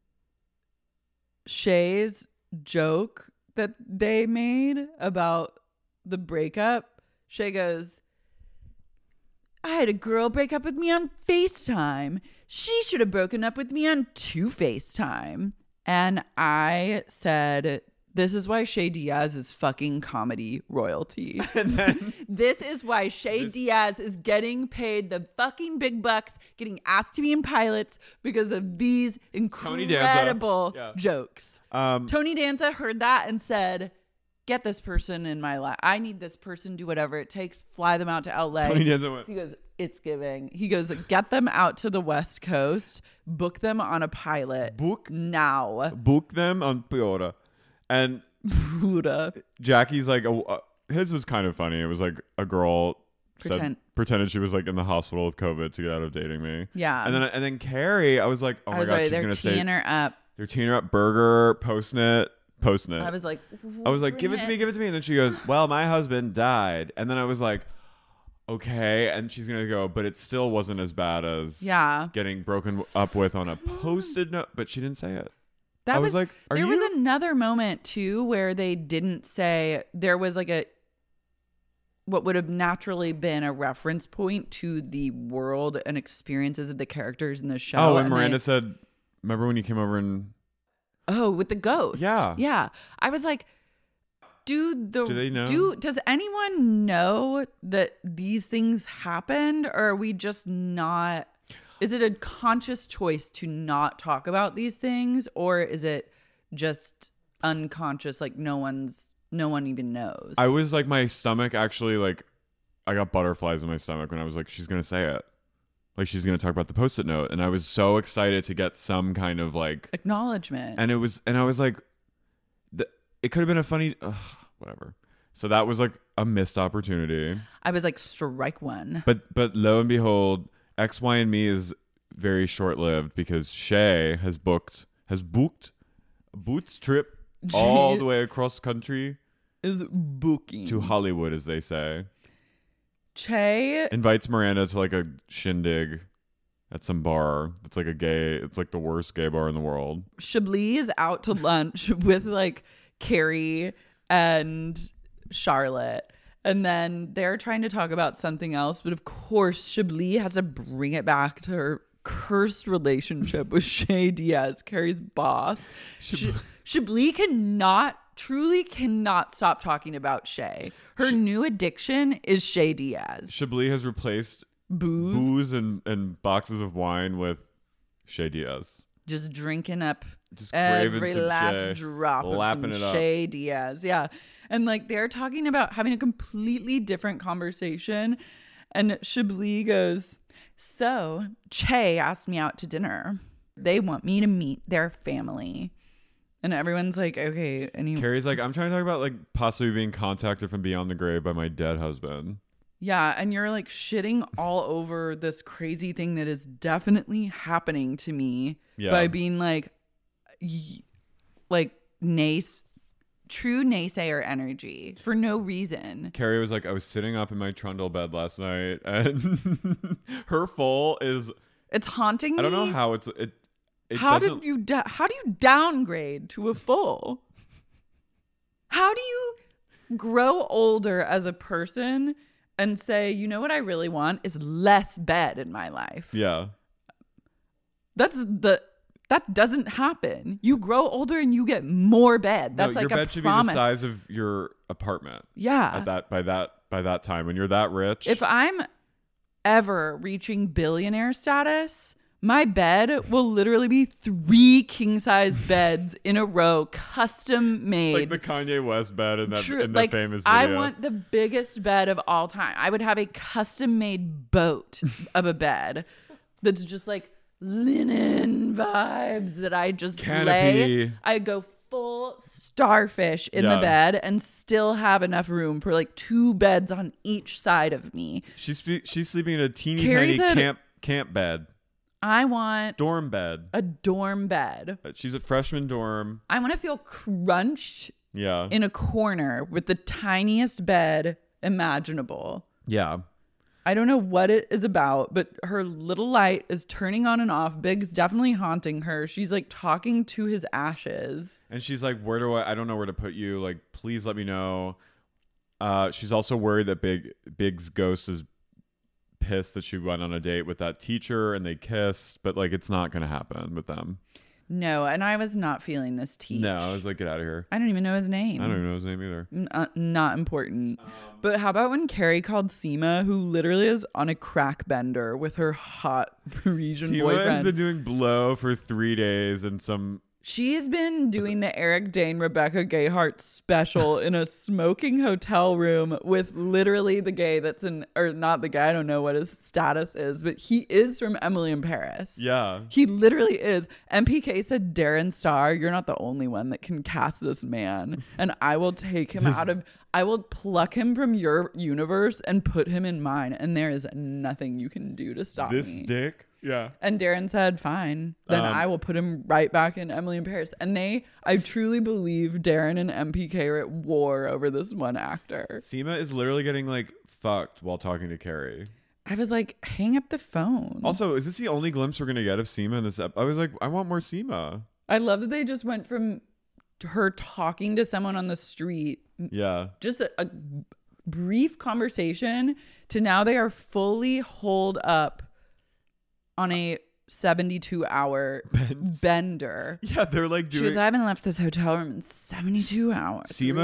Speaker 6: Shay's joke that they made about the breakup, Shay goes, I had a girl break up with me on FaceTime. She should have broken up with me on 2 FaceTime. And I said This is why Shay Diaz is fucking comedy royalty. This is why Shay Diaz is getting paid the fucking big bucks, getting asked to be in pilots because of these incredible jokes. Tony Danza heard that and said, get this person in my life. I need this person, do whatever it takes, fly them out to LA.
Speaker 5: Tony Danza went.
Speaker 6: He goes, it's giving. He goes, get them out to the West Coast, book them on a pilot.
Speaker 5: Book them on Piora. And Jackie's like, his was kind of funny. It was like a girl pretended she was like in the hospital with COVID to get out of dating me.
Speaker 6: Yeah.
Speaker 5: And then Carrie, I was like, oh my God, she's going to say.
Speaker 6: They're teeing her up.
Speaker 5: They're teeing her up. Burger, Post-it.
Speaker 6: I was like,
Speaker 5: give it to me. And then she goes, well, my husband died. And then I was like, okay. And she's going to go, but it still wasn't as bad as getting broken up with on a Post-it note. But she didn't say it.
Speaker 6: There was
Speaker 5: was
Speaker 6: another moment too where they didn't say, there was like what would have naturally been a reference point to the world and experiences of the characters in the show.
Speaker 5: Oh, and Miranda said, remember when you came over and...
Speaker 6: Oh, with the ghost.
Speaker 5: Yeah.
Speaker 6: Yeah. I was like, do they know? Does anyone know that these things happened, or are we just not... Is it a conscious choice to not talk about these things, or is it just unconscious, like no one even knows?
Speaker 5: I was like, my stomach actually, like, I got butterflies in my stomach when I was like, she's gonna say it, like she's gonna talk about the Post-it note, and I was so excited to get some kind of like
Speaker 6: acknowledgement.
Speaker 5: And I was like, it could have been a funny, whatever. So that was like a missed opportunity.
Speaker 6: I was like, strike one.
Speaker 5: But lo and behold, X, Y, and Me is very short-lived because Shay has booked a Boots trip all the way across country.
Speaker 6: Is booking
Speaker 5: to Hollywood, as they say.
Speaker 6: Che
Speaker 5: invites Miranda to like a shindig at some bar. It's like it's like the worst gay bar in the world.
Speaker 6: Chablis is out to lunch with like Carrie and Charlotte. And then they're trying to talk about something else. But of course, Chablis has to bring it back to her cursed relationship with Shay Diaz, Carrie's boss. Chablis truly cannot stop talking about Shay. Her new addiction is Shay Diaz.
Speaker 5: Chablis has replaced booze and boxes of wine with Shay Diaz.
Speaker 6: Just drinking up every last drop of some Shay Diaz. Yeah. And like they're talking about having a completely different conversation. And Chablis goes, so Che asked me out to dinner. They want me to meet their family. And everyone's like, okay. And
Speaker 5: Carrie's like, I'm trying to talk about like possibly being contacted from beyond the grave by my dead husband.
Speaker 6: Yeah. And you're like shitting all over this crazy thing that is definitely happening to me by being like true naysayer energy for no reason.
Speaker 5: Carrie was like, I was sitting up in my trundle bed last night and her full is...
Speaker 6: It's haunting me.
Speaker 5: I don't know how
Speaker 6: how do you downgrade to a full? How do you grow older as a person and say, you know what I really want is less bed in my life?
Speaker 5: Yeah.
Speaker 6: That doesn't happen. You grow older and you get more bed. That's like a promise. Your bed should be the
Speaker 5: size of your apartment.
Speaker 6: Yeah.
Speaker 5: By that time, when you're that rich.
Speaker 6: If I'm ever reaching billionaire status, my bed will literally be 3 king-size beds in a row, custom made.
Speaker 5: Like the Kanye West bed in that famous video.
Speaker 6: I want the biggest bed of all time. I would have a custom-made boat of a bed that's just like linen vibes that I just lay. I go full starfish in the bed and still have enough room for like 2 beds on each side of me.
Speaker 5: She's sleeping in a teeny tiny camp bed.
Speaker 6: I want
Speaker 5: dorm bed.
Speaker 6: A dorm bed.
Speaker 5: She's a freshman dorm.
Speaker 6: I want to feel crunched in a corner with the tiniest bed imaginable.
Speaker 5: Yeah.
Speaker 6: I don't know what it is about, but her little light is turning on and off. Big's definitely haunting her. She's like talking to his ashes.
Speaker 5: And she's like, I don't know where to put you. Like, please let me know. She's also worried that Big's ghost is pissed that she went on a date with that teacher and they kissed, but like it's not going to happen with them.
Speaker 6: No, and I was not feeling this tea.
Speaker 5: No, I was like, get out of here.
Speaker 6: I don't even know his name.
Speaker 5: I don't even know his name either.
Speaker 6: Not important. But how about when Carrie called Seema, who literally is on a crack bender with her hot Parisian boyfriend?
Speaker 5: Seema has been doing blow for 3 days and some...
Speaker 6: She has been doing the Eric Dane, Rebecca Gayheart special in a smoking hotel room with literally the gay that's in, or not the guy, I don't know what his status is, but he is from Emily in Paris.
Speaker 5: Yeah.
Speaker 6: He literally is. MPK said, Darren Star, you're not the only one that can cast this man. And I will take him I will pluck him from your universe and put him in mine. And there is nothing you can do to stop me.
Speaker 5: This dick? Yeah.
Speaker 6: And Darren said, fine, then I will put him right back in Emily in Paris. And I truly believe Darren and MPK are at war over this one actor.
Speaker 5: Seema is literally getting like fucked while talking to Carrie.
Speaker 6: I was like, hang up the phone.
Speaker 5: Also, is this the only glimpse we're going to get of Seema in this I was like, I want more Seema.
Speaker 6: I love that they just went from her talking to someone on the street.
Speaker 5: Yeah.
Speaker 6: Just a brief conversation to now they are fully holed up on a 72-hour bender.
Speaker 5: Yeah, they're like doing...
Speaker 6: She goes, I haven't left this hotel room in 72 hours.
Speaker 5: Seema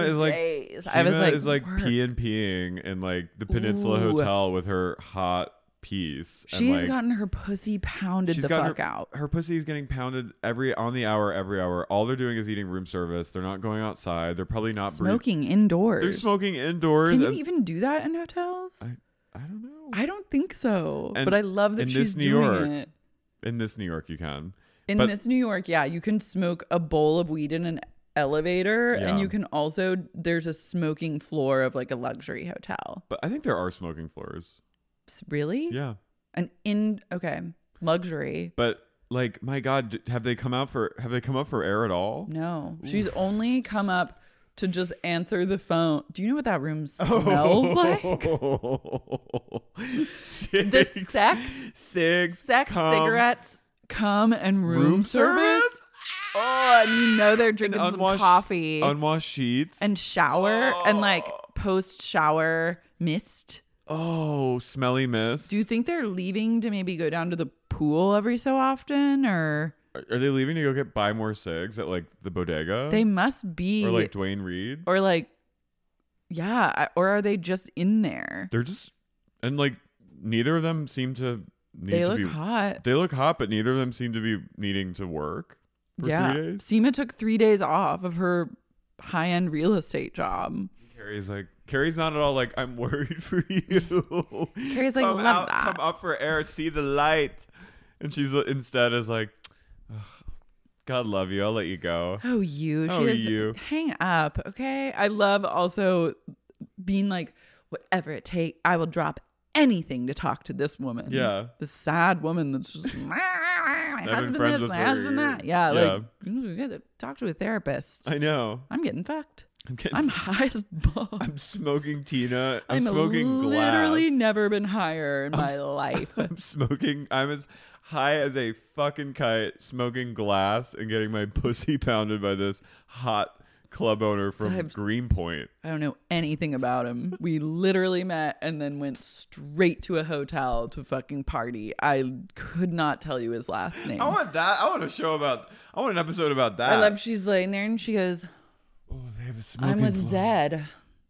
Speaker 5: is like peeing in like the Peninsula Hotel with her hot piece.
Speaker 6: She's gotten her pussy pounded the fuck out.
Speaker 5: Her pussy is getting pounded every hour. All they're doing is eating room service. They're not going outside. They're probably not
Speaker 6: smoking indoors.
Speaker 5: They're smoking indoors.
Speaker 6: Can you even do that in hotels?
Speaker 5: I don't know.
Speaker 6: I don't think so. But I love that she's doing it.
Speaker 5: In this New York, you can.
Speaker 6: In this New York, yeah, you can smoke a bowl of weed in an elevator, and you can also, there's a smoking floor of like a luxury hotel.
Speaker 5: But I think there are smoking floors.
Speaker 6: Really?
Speaker 5: Yeah.
Speaker 6: Okay, luxury.
Speaker 5: But like, my God, have they come up for air at all?
Speaker 6: No, she's only come up to just answer the phone. Do you know what that room smells like? Sex, cigarettes, cum, and room service. Oh, and you know they're drinking some coffee.
Speaker 5: Unwashed sheets.
Speaker 6: And shower and like post-shower mist.
Speaker 5: Oh, smelly mist.
Speaker 6: Do you think they're leaving to maybe go down to the pool every so often, or...
Speaker 5: Are they leaving to go buy more cigs at like the bodega?
Speaker 6: They must be.
Speaker 5: Or like Dwayne Reed?
Speaker 6: Or like, yeah. Or are they just in there?
Speaker 5: They're just, and like neither of them seem to need to be. They look
Speaker 6: hot.
Speaker 5: They look hot, but neither of them seem to be needing to work for 3 days.
Speaker 6: Seema took 3 days off of her high-end real estate job.
Speaker 5: Carrie's not at all like, I'm worried for you.
Speaker 6: Carrie's like, love that.
Speaker 5: Come up for air, see the light. And she's instead is like, God love you. I'll let you go.
Speaker 6: Oh, you. Hang up, okay? I love also being like, whatever it takes, I will drop anything to talk to this woman.
Speaker 5: Yeah.
Speaker 6: The sad woman that's just, my husband this, my husband that. Yeah, like, you gotta talk to a therapist.
Speaker 5: I know.
Speaker 6: I'm getting fucked. I'm high as balls.
Speaker 5: I'm smoking Tina. I'm smoking glass.
Speaker 6: I've literally never been higher in my life.
Speaker 5: I'm as high as a fucking kite, smoking glass and getting my pussy pounded by this hot club owner from Greenpoint.
Speaker 6: I don't know anything about him. We literally met and then went straight to a hotel to fucking party. I could not tell you his last name.
Speaker 5: I want that. I want an episode about that.
Speaker 6: I love she's laying there and she goes,
Speaker 5: oh, they have a smoking
Speaker 6: I'm with Zed.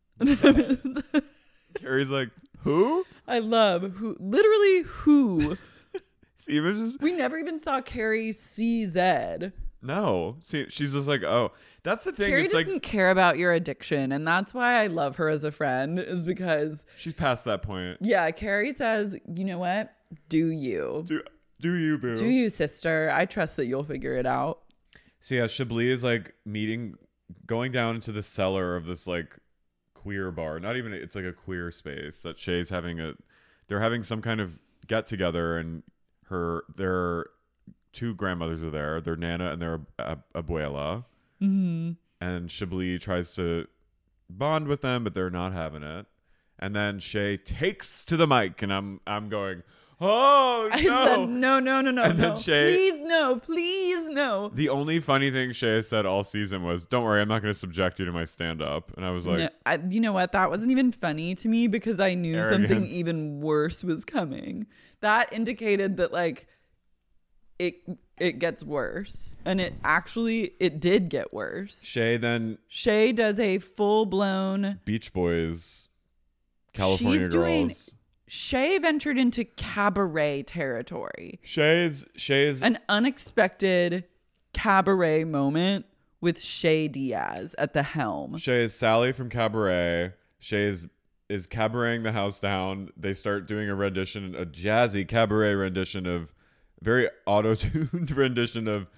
Speaker 5: Carrie's like, who?
Speaker 6: I love who. Literally who?
Speaker 5: We
Speaker 6: never even saw Carrie see Zed.
Speaker 5: No. See, she's just like, oh, that's the thing.
Speaker 6: Carrie doesn't care about your addiction. And that's why I love her as a friend, is because
Speaker 5: she's past that point.
Speaker 6: Yeah. Carrie says, you know what? Do you.
Speaker 5: Do you, boo.
Speaker 6: Do you, sister. I trust that you'll figure it out.
Speaker 5: So yeah, Chablis is like going down into the cellar of this like queer bar. Not even, it's like a queer space that Shay's they're having some kind of get together, and their two grandmothers are there, their Nana and their abuela.
Speaker 6: Mm-hmm.
Speaker 5: And Chablis tries to bond with them, but they're not having it. And then Shay takes to the mic, and I'm going, oh, no.
Speaker 6: I said, no.
Speaker 5: And then Shay,
Speaker 6: please no.
Speaker 5: The only funny thing Shay said all season was, don't worry, I'm not going to subject you to my stand-up. And I was like...
Speaker 6: No, you know what? That wasn't even funny to me because I knew something even worse was coming. That indicated that, like, it gets worse. And it did get worse.
Speaker 5: Shay
Speaker 6: does a full-blown
Speaker 5: Beach Boys, California Girls.
Speaker 6: Shay ventured into cabaret territory.
Speaker 5: Shay's
Speaker 6: an unexpected cabaret moment with Shay Diaz at the helm.
Speaker 5: Shay is Sally from Cabaret. Shay is cabareting the house down. They start doing a jazzy cabaret rendition of, very auto-tuned rendition of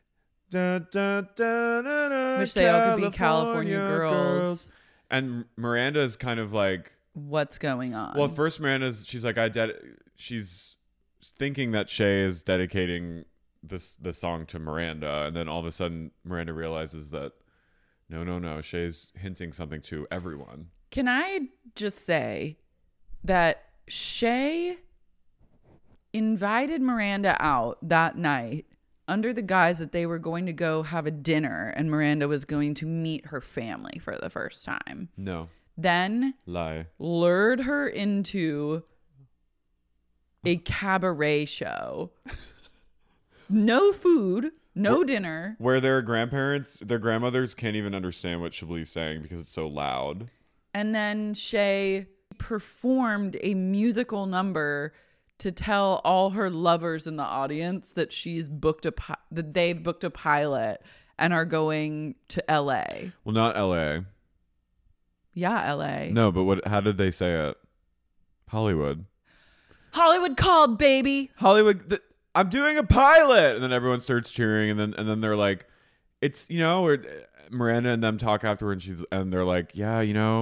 Speaker 6: Wish They All Could Be California Girls.
Speaker 5: And Miranda is kind of like,
Speaker 6: what's going on?
Speaker 5: Well, first she's like, she's thinking that Shay is dedicating the song to Miranda, and then all of a sudden Miranda realizes that no, Shay's hinting something to everyone.
Speaker 6: Can I just say that Shay invited Miranda out that night under the guise that they were going to go have a dinner and Miranda was going to meet her family for the first time.
Speaker 5: No.
Speaker 6: Then lured her into a cabaret show. No food, no dinner.
Speaker 5: Where their grandmothers can't even understand what Chablis saying because it's so loud.
Speaker 6: And then Shay performed a musical number to tell all her lovers in the audience that that they've booked a pilot and are going to LA.
Speaker 5: Well, not LA.
Speaker 6: Yeah, LA.
Speaker 5: No, but how did they say it? Hollywood.
Speaker 6: Hollywood called, baby.
Speaker 5: Hollywood. I'm doing a pilot, and then everyone starts cheering, and then they're like, it's Miranda and them talk afterward, and they're like, yeah,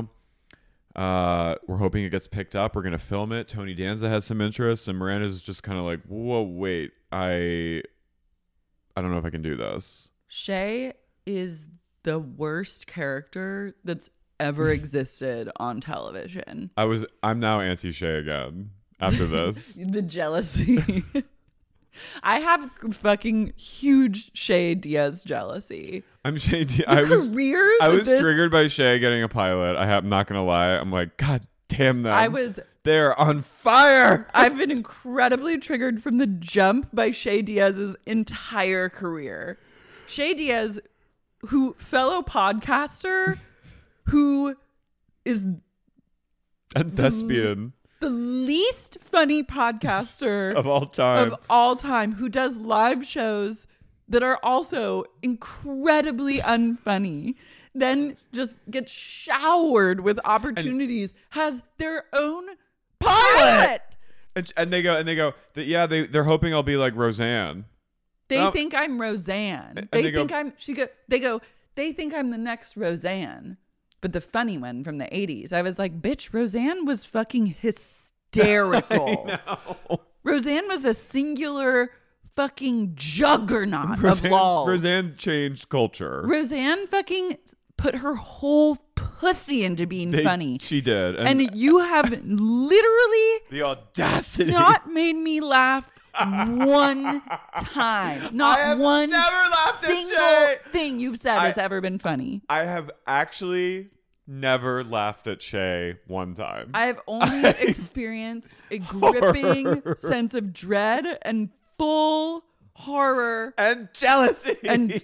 Speaker 5: we're hoping it gets picked up. We're gonna film it. Tony Danza has some interest, and Miranda's just kind of like, whoa, wait, I don't know if I can do this.
Speaker 6: Shay is the worst character that's ever existed on television.
Speaker 5: I'm now anti-Shay again after this.
Speaker 6: The jealousy. I have fucking huge Shay Diaz jealousy.
Speaker 5: I'm Shay Diaz.
Speaker 6: I
Speaker 5: was triggered by Shay getting a pilot. I'm not gonna lie. I'm like, God damn them. They're on fire.
Speaker 6: I've been incredibly triggered from the jump by Shay Diaz's entire career. Shay Diaz, fellow podcaster, who is
Speaker 5: a thespian.
Speaker 6: The least funny podcaster
Speaker 5: of all time,
Speaker 6: who does live shows that are also incredibly unfunny, then just gets showered with opportunities, has their own pilot.
Speaker 5: And they go, they're hoping I'll be like Roseanne.
Speaker 6: They think I'm Roseanne. They think I'm the next Roseanne. But the funny one from the 80s, I was like, bitch, Roseanne was fucking hysterical.
Speaker 5: I know.
Speaker 6: Roseanne was a singular fucking juggernaut of laws.
Speaker 5: Roseanne changed culture.
Speaker 6: Roseanne fucking put her whole pussy into being funny.
Speaker 5: She did.
Speaker 6: And you have literally
Speaker 5: the audacity
Speaker 6: not made me laugh one time. Not one single thing you've said has ever been funny.
Speaker 5: I have actually never laughed at Shay one time.
Speaker 6: I have only experienced a gripping sense of dread and full horror
Speaker 5: and jealousy.
Speaker 6: And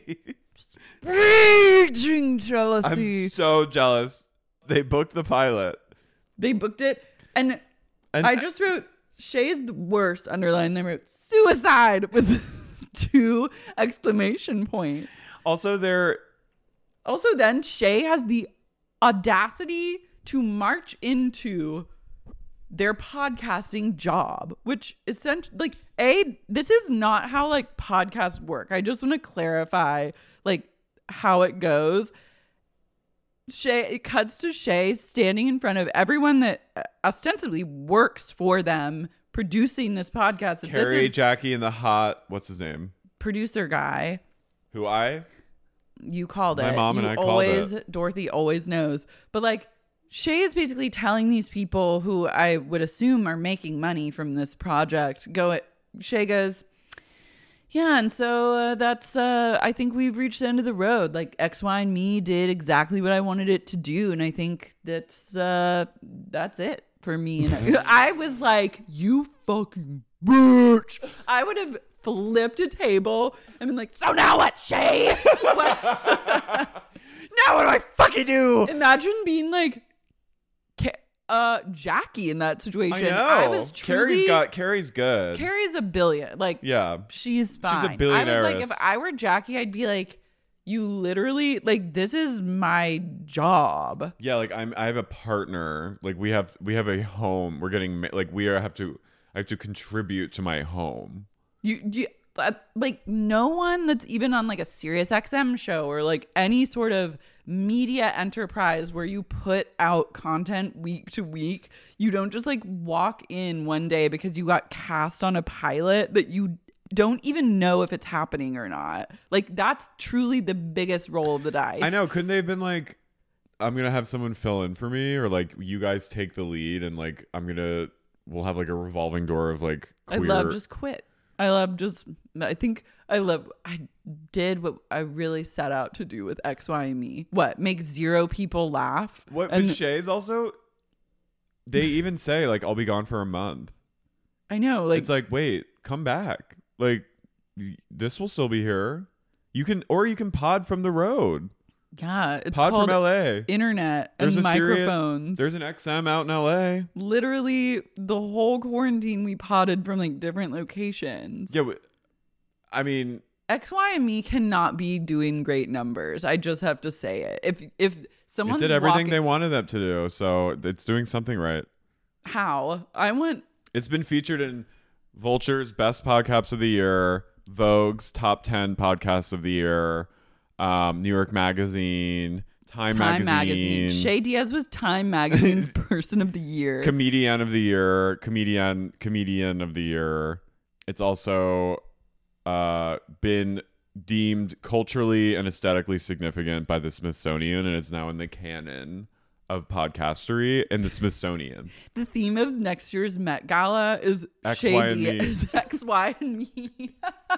Speaker 6: raging jealousy.
Speaker 5: I'm so jealous. They booked the pilot.
Speaker 6: They booked it. And I just wrote, Shay's the worst, underline. They wrote suicide with 2 exclamation points.
Speaker 5: Also
Speaker 6: then Shay has the audacity to march into their podcasting job, which essentially, this is not how podcasts work. I just want to clarify how it goes. It cuts to Shay standing in front of everyone that ostensibly works for them, producing this podcast.
Speaker 5: Carrie, Jackie, and the hot, what's his name?
Speaker 6: Producer guy.
Speaker 5: You
Speaker 6: called it.
Speaker 5: My mom and I called it.
Speaker 6: Dorothy always knows. But Shay is basically telling these people who I would assume are making money from this project, Shay goes, yeah, and so that's, I think we've reached the end of the road. X, Y, and me did exactly what I wanted it to do. And I think that's it for me. And I was like, you fucking bitch. I would have flipped a table and been like, so now what, Shay? What? Now what do I fucking do? Imagine being like Jackie in that situation.
Speaker 5: I know.
Speaker 6: I was truly...
Speaker 5: Carrie's good.
Speaker 6: Carrie's a billion. Like,
Speaker 5: yeah,
Speaker 6: she's fine.
Speaker 5: She's a billionaire.
Speaker 6: I was like, if I were Jackie, I'd be like, you literally, like, this is my job.
Speaker 5: Yeah, like I have a partner. Like we have a home. We're getting like I have to contribute to my home.
Speaker 6: You like no one that's even on like a Sirius XM show or like any sort of media enterprise where you put out content week to week. You don't just like walk in one day because you got cast on a pilot that you don't even know if it's happening or not. Like that's truly the biggest roll of the dice.
Speaker 5: I know. Couldn't they have been like, I'm going to have someone fill in for me, or like you guys take the lead and like we'll have like a revolving door of like queer.
Speaker 6: I love just quit. I did what I really set out to do with X, Y, and Me. What? Make 0 people laugh.
Speaker 5: What? But Shay's also, they even say like, I'll be gone for a month.
Speaker 6: I know. Like,
Speaker 5: it's like, wait, come back. Like, this will still be here. You can pod from the road.
Speaker 6: Yeah, it's
Speaker 5: pod
Speaker 6: called
Speaker 5: from LA.
Speaker 6: Internet and microphones.
Speaker 5: There's an XM out in LA.
Speaker 6: Literally, the whole quarantine we podded from like different locations.
Speaker 5: Yeah, I mean,
Speaker 6: X, Y, and Me cannot be doing great numbers. I just have to say it. If someone
Speaker 5: did everything they wanted them to do, so it's doing something right.
Speaker 6: How?
Speaker 5: It's been featured in Vulture's Best Podcasts of the Year, Vogue's Top 10 Podcasts of the Year. New York Magazine, Time Magazine.
Speaker 6: Shay Diaz was Time Magazine's Person of the Year.
Speaker 5: Comedian of the Year. Comedian of the Year. It's also been deemed culturally and aesthetically significant by the Smithsonian, and it's now in the canon of podcastery in the Smithsonian. The
Speaker 6: theme of next year's Met Gala is Shay Diaz, X, Y, and Me.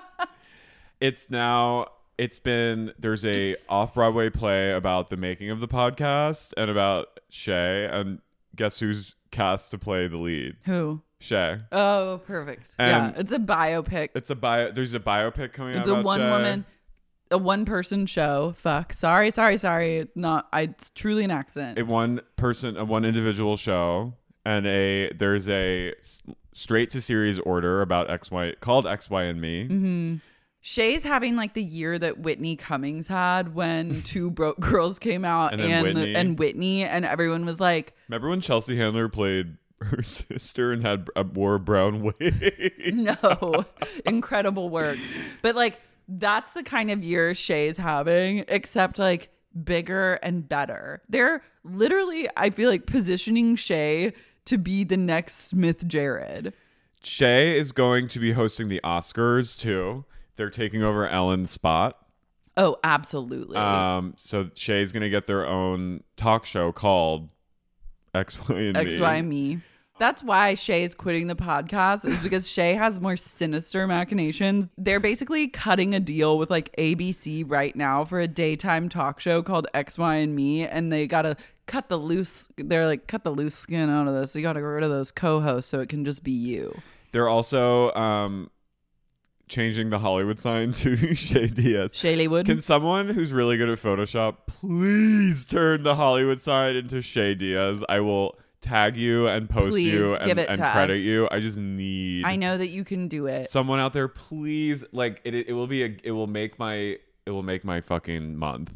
Speaker 5: There's a off-Broadway play about the making of the podcast and about Shay, and guess who's cast to play the lead?
Speaker 6: Who?
Speaker 5: Shay.
Speaker 6: Oh, perfect. And yeah, it's a biopic.
Speaker 5: There's a biopic coming out.
Speaker 6: It's a one-person show. Fuck. Sorry. It's truly an accident.
Speaker 5: A one individual show, and there's a straight to series order about called X, Y, and Me.
Speaker 6: Mm-hmm. Shay's having like the year that Whitney Cummings had when Two Broke Girls came out and Whitney, and everyone was like,
Speaker 5: remember when Chelsea Handler played her sister and wore a brown wig?
Speaker 6: No, incredible work. But like that's the kind of year Shay's having, except like bigger and better. They're literally, I feel like, positioning Shay to be the next Smith Jared.
Speaker 5: Shay is going to be hosting the Oscars too. They're taking over Ellen's spot.
Speaker 6: Oh, absolutely.
Speaker 5: So Shay's going to get their own talk show called X, Y, and Me.
Speaker 6: X, Y, and Me. That's why Shay's quitting the podcast, is because Shay has more sinister machinations. They're basically cutting a deal with like ABC right now for a daytime talk show called X, Y, and Me. And they got to cut the loose skin out of this. You got to get rid of those co-hosts so it can just be you.
Speaker 5: They're also, changing the Hollywood sign to Shay Diaz.
Speaker 6: Shaylywood.
Speaker 5: Can someone who's really good at Photoshop please turn the Hollywood sign into Shay Diaz? I will tag you and post you and credit you. I just need.
Speaker 6: I know that you can do it.
Speaker 5: Someone out there, please. Like it will make my fucking month.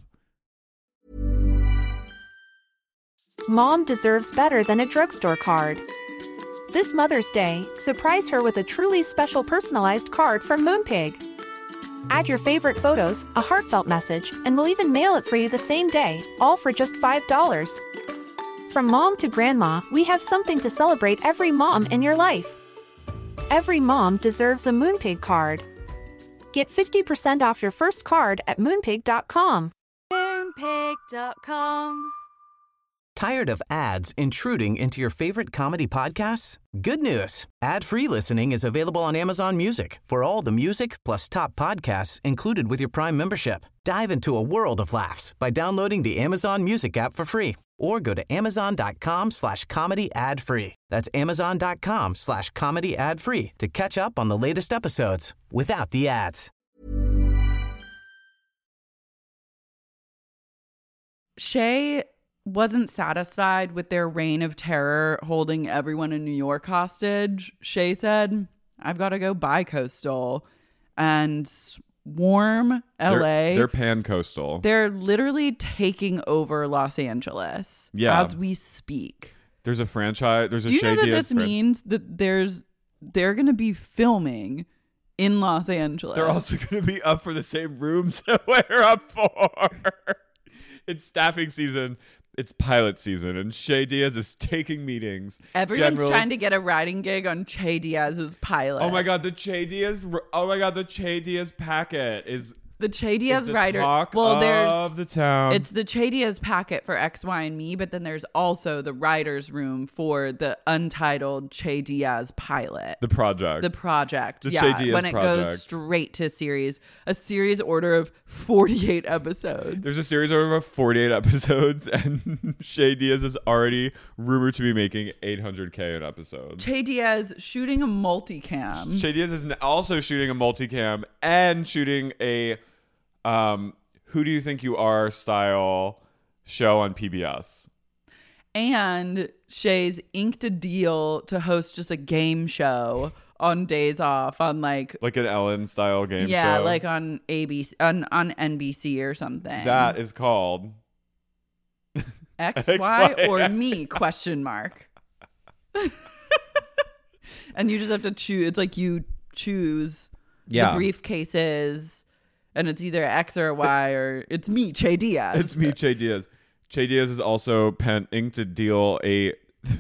Speaker 2: Mom deserves better than a drugstore card. This Mother's Day, surprise her with a truly special personalized card from Moonpig. Add your favorite photos, a heartfelt message, and we'll even mail it for you the same day, all for just $5. From mom to grandma, we have something to celebrate every mom in your life. Every mom deserves a Moonpig card. Get 50% off your first card at Moonpig.com.
Speaker 9: Moonpig.com.
Speaker 4: Tired of ads intruding into your favorite comedy podcasts? Good news. Ad-free listening is available on Amazon Music for all the music plus top podcasts included with your Prime membership. Dive into a world of laughs by downloading the Amazon Music app for free or go to amazon.com/comedy ad-free. That's amazon.com/comedy ad-free to catch up on the latest episodes without the ads.
Speaker 6: Shay wasn't satisfied with their reign of terror holding everyone in New York hostage. Shay said, I've got to go bi-coastal and swarm LA.
Speaker 5: They're pan-coastal.
Speaker 6: They're literally taking over Los Angeles as we speak.
Speaker 5: There's a franchise. There's a
Speaker 6: Do you
Speaker 5: Shay
Speaker 6: know that
Speaker 5: Diaz
Speaker 6: this means that they're going to be filming in Los Angeles?
Speaker 5: They're also going to be up for the same rooms that we're up for. It's staffing season. It's pilot season, and Shay Diaz is taking meetings.
Speaker 6: Everyone's trying to get a writing gig on Shay Diaz's pilot.
Speaker 5: Oh my god, the Shay Diaz packet is
Speaker 6: the Shay Diaz writer.
Speaker 5: Talk of the town.
Speaker 6: It's the Shay Diaz packet for X, Y, and Me, but then there's also the writer's room for the untitled Shay Diaz pilot.
Speaker 5: The project.
Speaker 6: The
Speaker 5: Shay Diaz
Speaker 6: when it goes straight to a series order of 48 episodes.
Speaker 5: There's a series order of 48 episodes, and Shay Diaz is already rumored to be making $800K an episode.
Speaker 6: Shay Diaz shooting a multicam.
Speaker 5: Shay Diaz is also shooting a multicam and shooting a Who Do You Think You Are style show on PBS.
Speaker 6: And Shay's inked a deal to host just a game show on days off on like
Speaker 5: an Ellen style game show.
Speaker 6: Yeah, like on ABC on NBC or something.
Speaker 5: That is called
Speaker 6: X, Y, or Me ? And you just have to choose. It's like you choose the briefcases. And it's either X or Y, or it's me, Shay Diaz.
Speaker 5: It's me, Shay Diaz. Shay Diaz has also inked a deal, a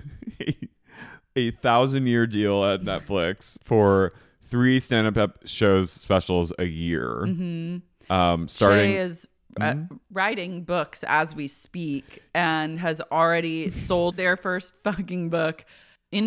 Speaker 5: 1,000-year deal at Netflix for 3 stand-up shows specials a year.
Speaker 6: Mm-hmm.
Speaker 5: Starting.
Speaker 6: Shay is writing books as we speak, and has already sold their first fucking book in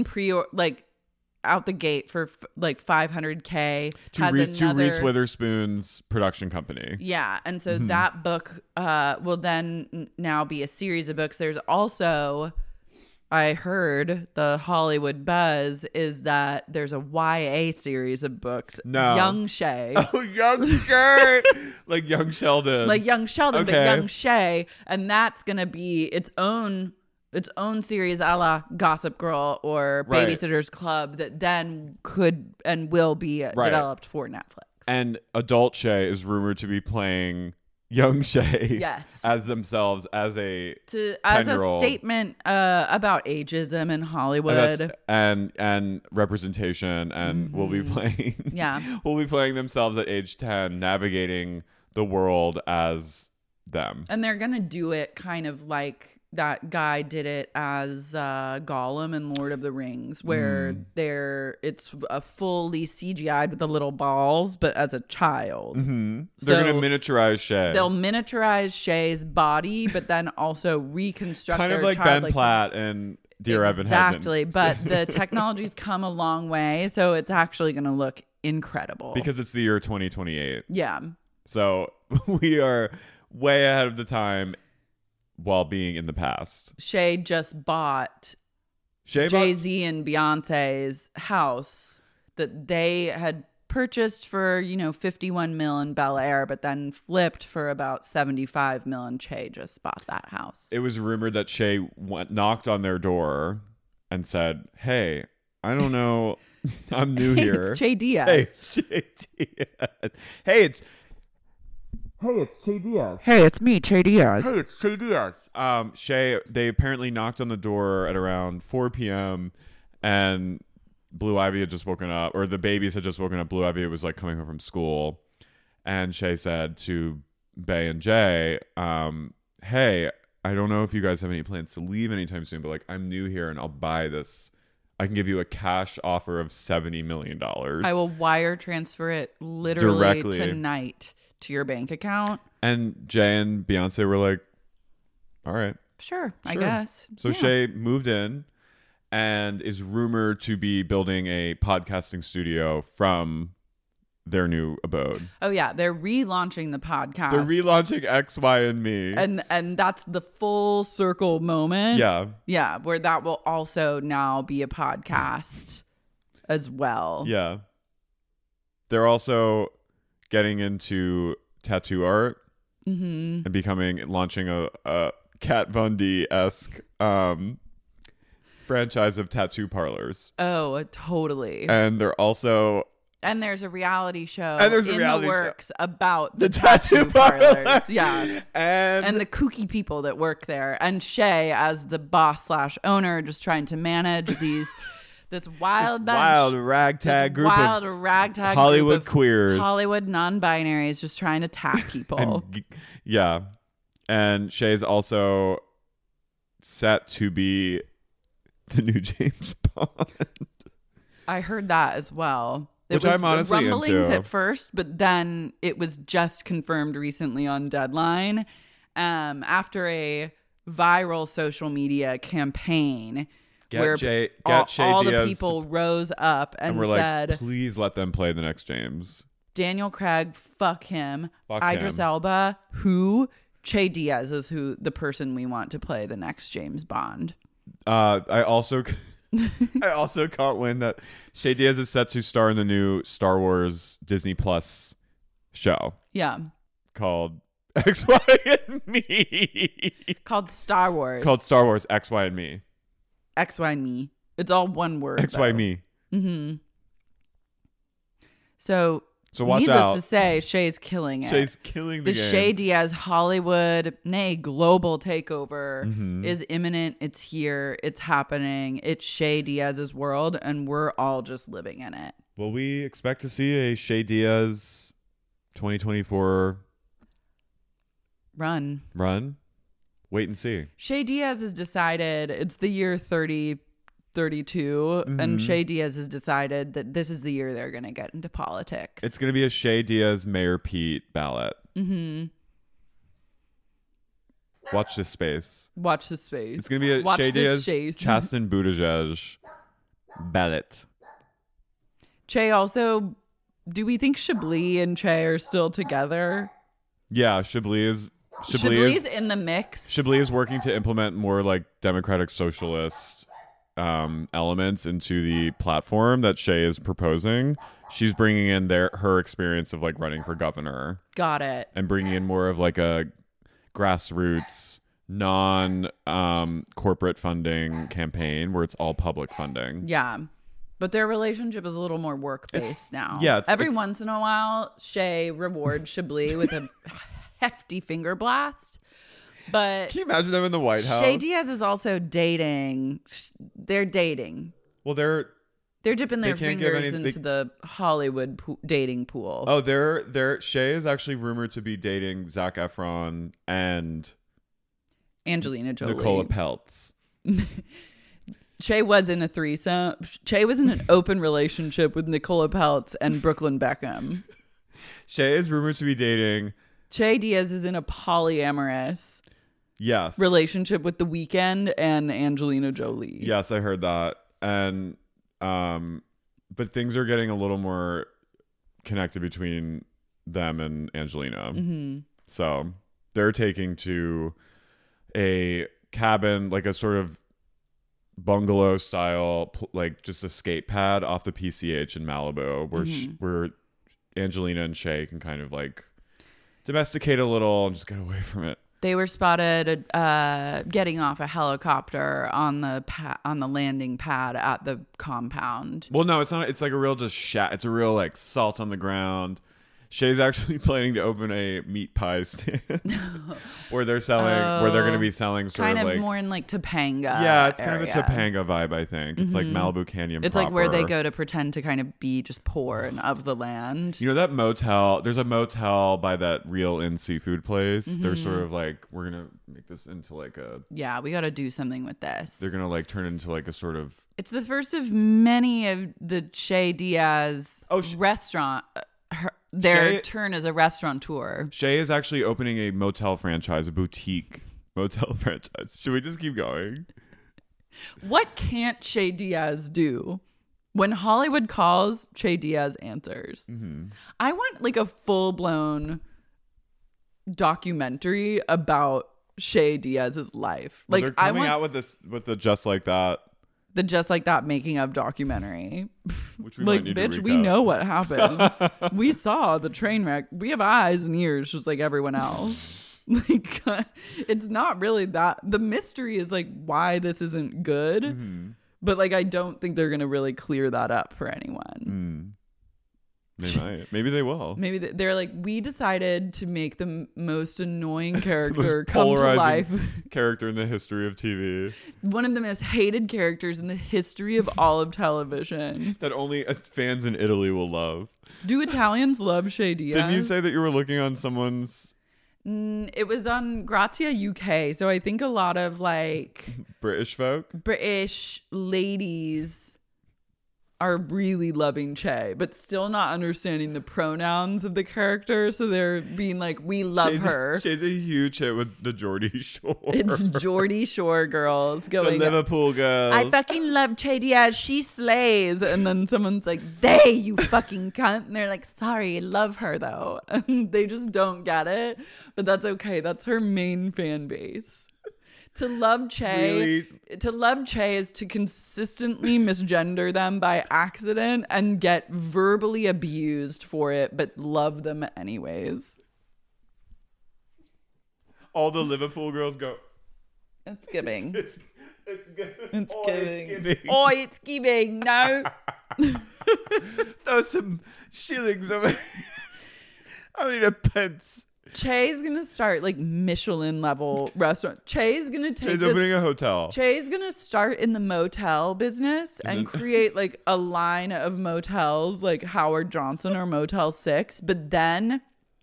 Speaker 6: out the gate for like $500K
Speaker 5: to Reese Witherspoon's production company.
Speaker 6: Yeah, and so that book will then now be a series of books. There's also, I heard the Hollywood buzz is that there's a YA series of books.
Speaker 5: No.
Speaker 6: Young Shay.
Speaker 5: Oh, Young Shay. Like Young Sheldon.
Speaker 6: Like Young Sheldon,
Speaker 5: okay.
Speaker 6: But Young Shay. And that's going to be its own series a la Gossip Girl or Babysitter's Club that then could and will be developed for Netflix.
Speaker 5: And adult Shay is rumored to be playing young Shay as themselves as a
Speaker 6: statement about ageism in Hollywood
Speaker 5: and representation, and we'll be playing themselves at age 10, navigating the world as them.
Speaker 6: And they're gonna do it kind of like that guy did it as Gollum in Lord of the Rings, where it's a fully CGI'd with the little balls, but as a child.
Speaker 5: Mm-hmm. They're going to miniaturize Shay.
Speaker 6: They'll miniaturize Shay's body, but then also reconstruct
Speaker 5: kind of like Ben Platt and Dear Evan Hansen.
Speaker 6: Exactly, but the technology's come a long way, so it's actually going to look incredible.
Speaker 5: Because it's the year 2028.
Speaker 6: Yeah.
Speaker 5: So we are way ahead of the time while being in the past.
Speaker 6: Shay just bought Jay-Z and Beyonce's house that they had purchased for, $51 million in Bel Air, but then flipped for about $75 million. Shay just bought that house.
Speaker 5: It was rumored that Shay knocked on their door and said, "Hey, I don't know, I'm new here.
Speaker 6: It's Shay Diaz.
Speaker 5: Hey, it's Shay Diaz. Hey, it's Shay Diaz.
Speaker 6: Hey, it's me, Shay Diaz.
Speaker 5: Hey, it's Shay Diaz. Shay, they apparently knocked on the door at around 4 p.m. and Blue Ivy had just woken up, or the babies had just woken up. Blue Ivy was like coming home from school, and Shay said to Bay and Jay, "Hey, I don't know if you guys have any plans to leave anytime soon, but like I'm new here and I'll buy this. I can give you a cash offer of $70 million.
Speaker 6: I will wire transfer it literally directly tonight to your bank account."
Speaker 5: And Jay and Beyonce were like, "All right."
Speaker 6: Sure. I guess.
Speaker 5: So Shay moved in and is rumored to be building a podcasting studio from their new abode.
Speaker 6: Oh yeah, they're relaunching the podcast.
Speaker 5: They're relaunching X, Y, and Me.
Speaker 6: And that's the full circle moment.
Speaker 5: Yeah.
Speaker 6: Yeah, where that will also now be a podcast as well.
Speaker 5: Yeah. They're also getting into tattoo art and launching a Kat Von D-esque franchise of tattoo parlors.
Speaker 6: Oh, totally.
Speaker 5: And they're also...
Speaker 6: And there's a reality show
Speaker 5: in
Speaker 6: the works about
Speaker 5: the
Speaker 6: tattoo
Speaker 5: parlor.
Speaker 6: parlors. Yeah.
Speaker 5: And
Speaker 6: the kooky people that work there. And Shay, as the boss / owner, just trying to manage this wild
Speaker 5: ragtag group of
Speaker 6: group
Speaker 5: Hollywood
Speaker 6: of
Speaker 5: queers.
Speaker 6: Hollywood non-binaries just trying to tag people.
Speaker 5: Yeah. And Shay's also set to be the new James Bond.
Speaker 6: I heard that as well.
Speaker 5: Which I'm honestly
Speaker 6: rumblings
Speaker 5: into.
Speaker 6: at first, but then it was just confirmed recently on Deadline after a viral social media campaign where
Speaker 5: Shay
Speaker 6: all
Speaker 5: Diaz,
Speaker 6: the people rose up and
Speaker 5: we're
Speaker 6: said,
Speaker 5: like, please let them play the next James.
Speaker 6: Daniel Craig, fuck him.
Speaker 5: Fuck
Speaker 6: Idris
Speaker 5: him.
Speaker 6: Elba, who? Shay Diaz is the person we want to play the next James Bond.
Speaker 5: I also caught wind that Shay Diaz is set to star in the new Star Wars Disney Plus show.
Speaker 6: Yeah.
Speaker 5: Called X, Y, and Me.
Speaker 6: Called Star Wars.
Speaker 5: Called Star Wars X, Y, and Me.
Speaker 6: X, Y, and Me. It's all one word.
Speaker 5: X, Y, Me.
Speaker 6: Mm-hmm. So
Speaker 5: watch
Speaker 6: needless
Speaker 5: out.
Speaker 6: to say, Shay's killing it.
Speaker 5: Shay's killing the game.
Speaker 6: Shay Diaz Hollywood, global takeover is imminent. It's here. It's happening. It's Shay Diaz's world, and we're all just living in it.
Speaker 5: Will we expect to see a Shay Diaz 2024
Speaker 6: run?
Speaker 5: Wait and see.
Speaker 6: Shay Diaz has decided it's the year 3032, and Shay Diaz has decided that this is the year they're going to get into politics.
Speaker 5: It's going to be a Shay Diaz Mayor Pete ballot. Watch this space. It's going to be a Shay Diaz Chasten Buttigieg ballot.
Speaker 6: Shay also, do we think Chablis and Shay are still together?
Speaker 5: Yeah, Chablis is
Speaker 6: in the mix.
Speaker 5: Chablis is working to implement more like democratic socialist elements into the platform that Shay is proposing. She's bringing in her experience of like running for governor.
Speaker 6: Got it.
Speaker 5: And bringing in more of like a grassroots, non-corporate funding campaign where it's all public funding.
Speaker 6: Yeah. But their relationship is a little more work-based now.
Speaker 5: Yeah.
Speaker 6: Every once in a while, Shay rewards Chablis with a hefty finger blast. But
Speaker 5: can you imagine them in the White House?
Speaker 6: Shay Diaz is also dating. They're dating.
Speaker 5: Well, they're
Speaker 6: dipping their fingers into the Hollywood dating pool.
Speaker 5: Oh, Shay is actually rumored to be dating Zac Efron and
Speaker 6: Angelina Jolie.
Speaker 5: Nicola Peltz.
Speaker 6: Shay was in a threesome. Shay was in an open relationship with Nicola Peltz and Brooklyn Beckham.
Speaker 5: Shay is rumored to be dating.
Speaker 6: Shay Diaz is in a polyamorous relationship with The Weeknd and Angelina Jolie.
Speaker 5: Yes, I heard that. And but things are getting a little more connected between them and Angelina. So they're taking to a cabin, like a sort of bungalow style, like just a skate pad off the PCH in Malibu, where Angelina and Shay can kind of like domesticate a little and just get away from it.
Speaker 6: They were spotted getting off a helicopter on the landing pad at the compound.
Speaker 5: Well, no, it's not. It's like a real it's a real like salt on the ground. Shay's actually planning to open a meat pie stand where they're going to be selling sort
Speaker 6: kind
Speaker 5: of like
Speaker 6: more in like Topanga.
Speaker 5: Yeah, it's
Speaker 6: area.
Speaker 5: kind of a Topanga vibe, I think. It's like Malibu Canyon.
Speaker 6: It's
Speaker 5: proper.
Speaker 6: like where they go to pretend to kind of be just poor and of the land.
Speaker 5: You know that motel? There's a motel by that Real Inn seafood place. They're sort of like, we're gonna make this into like a.
Speaker 6: Yeah, we got to do something with this.
Speaker 5: They're gonna like turn it into like a sort of.
Speaker 6: It's the first of many of the Shay Diaz restaurant. Their turn as a restaurateur.
Speaker 5: Shay is actually opening a motel franchise, a boutique motel franchise. Should we just keep going?
Speaker 6: What can't Che Diaz do? When Hollywood calls, Che Diaz answers.
Speaker 5: Mm-hmm.
Speaker 6: I want like a full-blown documentary about Che Diaz's life.
Speaker 5: Well,
Speaker 6: Like
Speaker 5: they're coming
Speaker 6: I want
Speaker 5: out with the Just Like That,
Speaker 6: the Just Like That making of documentary.
Speaker 5: which we
Speaker 6: Like,
Speaker 5: might need to
Speaker 6: bitch, we
Speaker 5: recap.
Speaker 6: know what happened. We saw the train wreck. We have eyes and ears just like everyone else. Like, it's not really that. The mystery is like why this isn't good.
Speaker 5: Mm-hmm.
Speaker 6: But like, I don't think they're gonna really clear that up for anyone.
Speaker 5: They might. Maybe they will.
Speaker 6: Maybe they're like, we decided to make the most annoying character
Speaker 5: Most
Speaker 6: come to
Speaker 5: polarizing
Speaker 6: life.
Speaker 5: character in the history of TV.
Speaker 6: One of the most hated characters in the history of all of television.
Speaker 5: That only fans in Italy will love.
Speaker 6: Do Italians love Che Diaz?
Speaker 5: Didn't you say that you were looking on someone's
Speaker 6: It was on Grazia UK, so I think a lot of like
Speaker 5: British folk?
Speaker 6: British ladies are really loving Che, but still not understanding the pronouns of the character. So they're being like, we love her.
Speaker 5: She's a huge hit with the Geordie Shore.
Speaker 6: It's Geordie Shore girls
Speaker 5: the
Speaker 6: going,
Speaker 5: Liverpool girls.
Speaker 6: I fucking love Che Diaz. She slays. And then someone's like, they, you fucking cunt. And they're like, sorry, love her though. And they just don't get it. But that's okay. That's her main fan base. To love Che is to consistently misgender them by accident and get verbally abused for it, but love them anyways.
Speaker 5: All the Liverpool girls go,
Speaker 6: It's giving.
Speaker 5: it's
Speaker 6: It's
Speaker 5: oh,
Speaker 6: giving.
Speaker 5: it's giving.
Speaker 6: Oh, it's giving. No.
Speaker 5: Throw some shillings over. I need a pence.
Speaker 6: Che's gonna start like Michelin level restaurant. Che's gonna take
Speaker 5: She's opening a hotel.
Speaker 6: Che's gonna start in the motel business and create like a line of motels like Howard Johnson or Motel 6, but then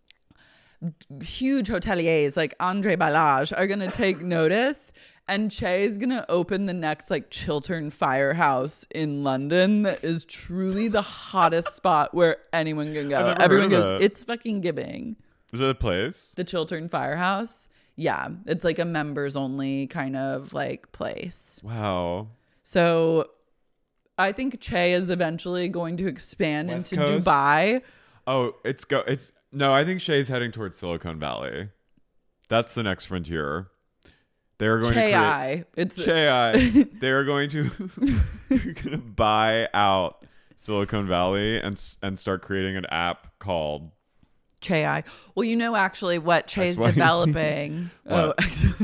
Speaker 6: huge hoteliers like Andre Balazs are gonna take notice, and Che's gonna open the next like Chiltern Firehouse in London that is truly the hottest spot where anyone can go. Everyone goes, it's fucking giving.
Speaker 5: Is it a place?
Speaker 6: The Chiltern Firehouse. Yeah. It's like a members only kind of like place.
Speaker 5: Wow.
Speaker 6: So I think Che is eventually going to expand
Speaker 5: West
Speaker 6: into
Speaker 5: Coast?
Speaker 6: Dubai.
Speaker 5: Oh, no, I think Shay's heading towards Silicon Valley. That's the next frontier. They're going
Speaker 6: Che-I.
Speaker 5: Che-I. They're going to they're going to buy out Silicon Valley and start creating an app called
Speaker 6: Che-I. Well, you know actually what Che's
Speaker 5: XY.
Speaker 6: developing.
Speaker 5: What?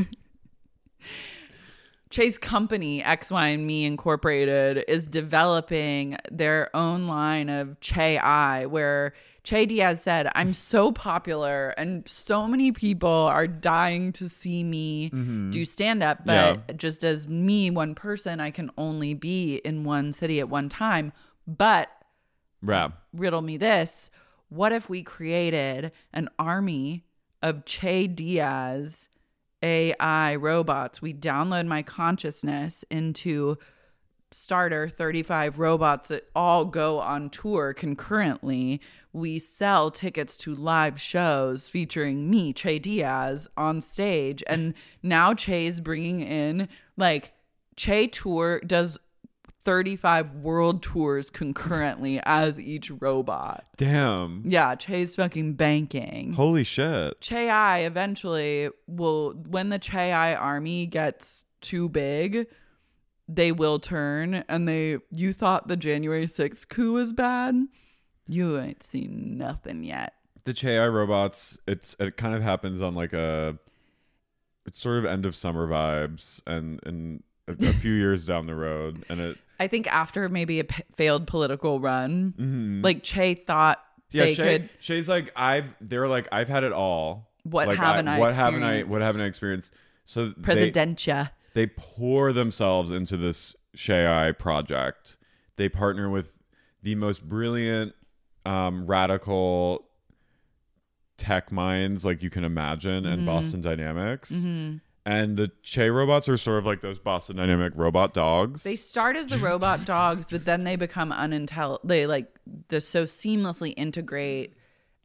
Speaker 6: Che's company, XY&Me Incorporated, is developing their own line of Che-I, where Che Diaz said, I'm so popular and so many people are dying to see me do stand-up, but just as me, one person, I can only be in one city at one time. But riddle me this. What if we created an army of Che Diaz AI robots? We download my consciousness into starter 35 robots that all go on tour concurrently. We sell tickets to live shows featuring me, Che Diaz, on stage. And now Che's bringing in, like, Che Tour does 35 world tours concurrently as each robot.
Speaker 5: Damn.
Speaker 6: Yeah, Che's fucking banking.
Speaker 5: Holy shit.
Speaker 6: Che-I eventually will, when the Che-I army gets too big, they will turn. And you thought the January 6th coup was bad? You ain't seen nothing yet.
Speaker 5: The Che-I robots, it kind of happens on like it's sort of end of summer vibes and a few years down the road, and I
Speaker 6: think after maybe a failed political run, like Che thought could.
Speaker 5: Che's like I've had it all.
Speaker 6: What
Speaker 5: like,
Speaker 6: haven't I
Speaker 5: experienced? So
Speaker 6: Presidentia.
Speaker 5: They pour themselves into this Che-I project. They partner with the most brilliant, radical tech minds like you can imagine, and Boston Dynamics. And the Che robots are sort of like those Boston Dynamic robot dogs.
Speaker 6: They start as the robot dogs, but then they become they so seamlessly integrate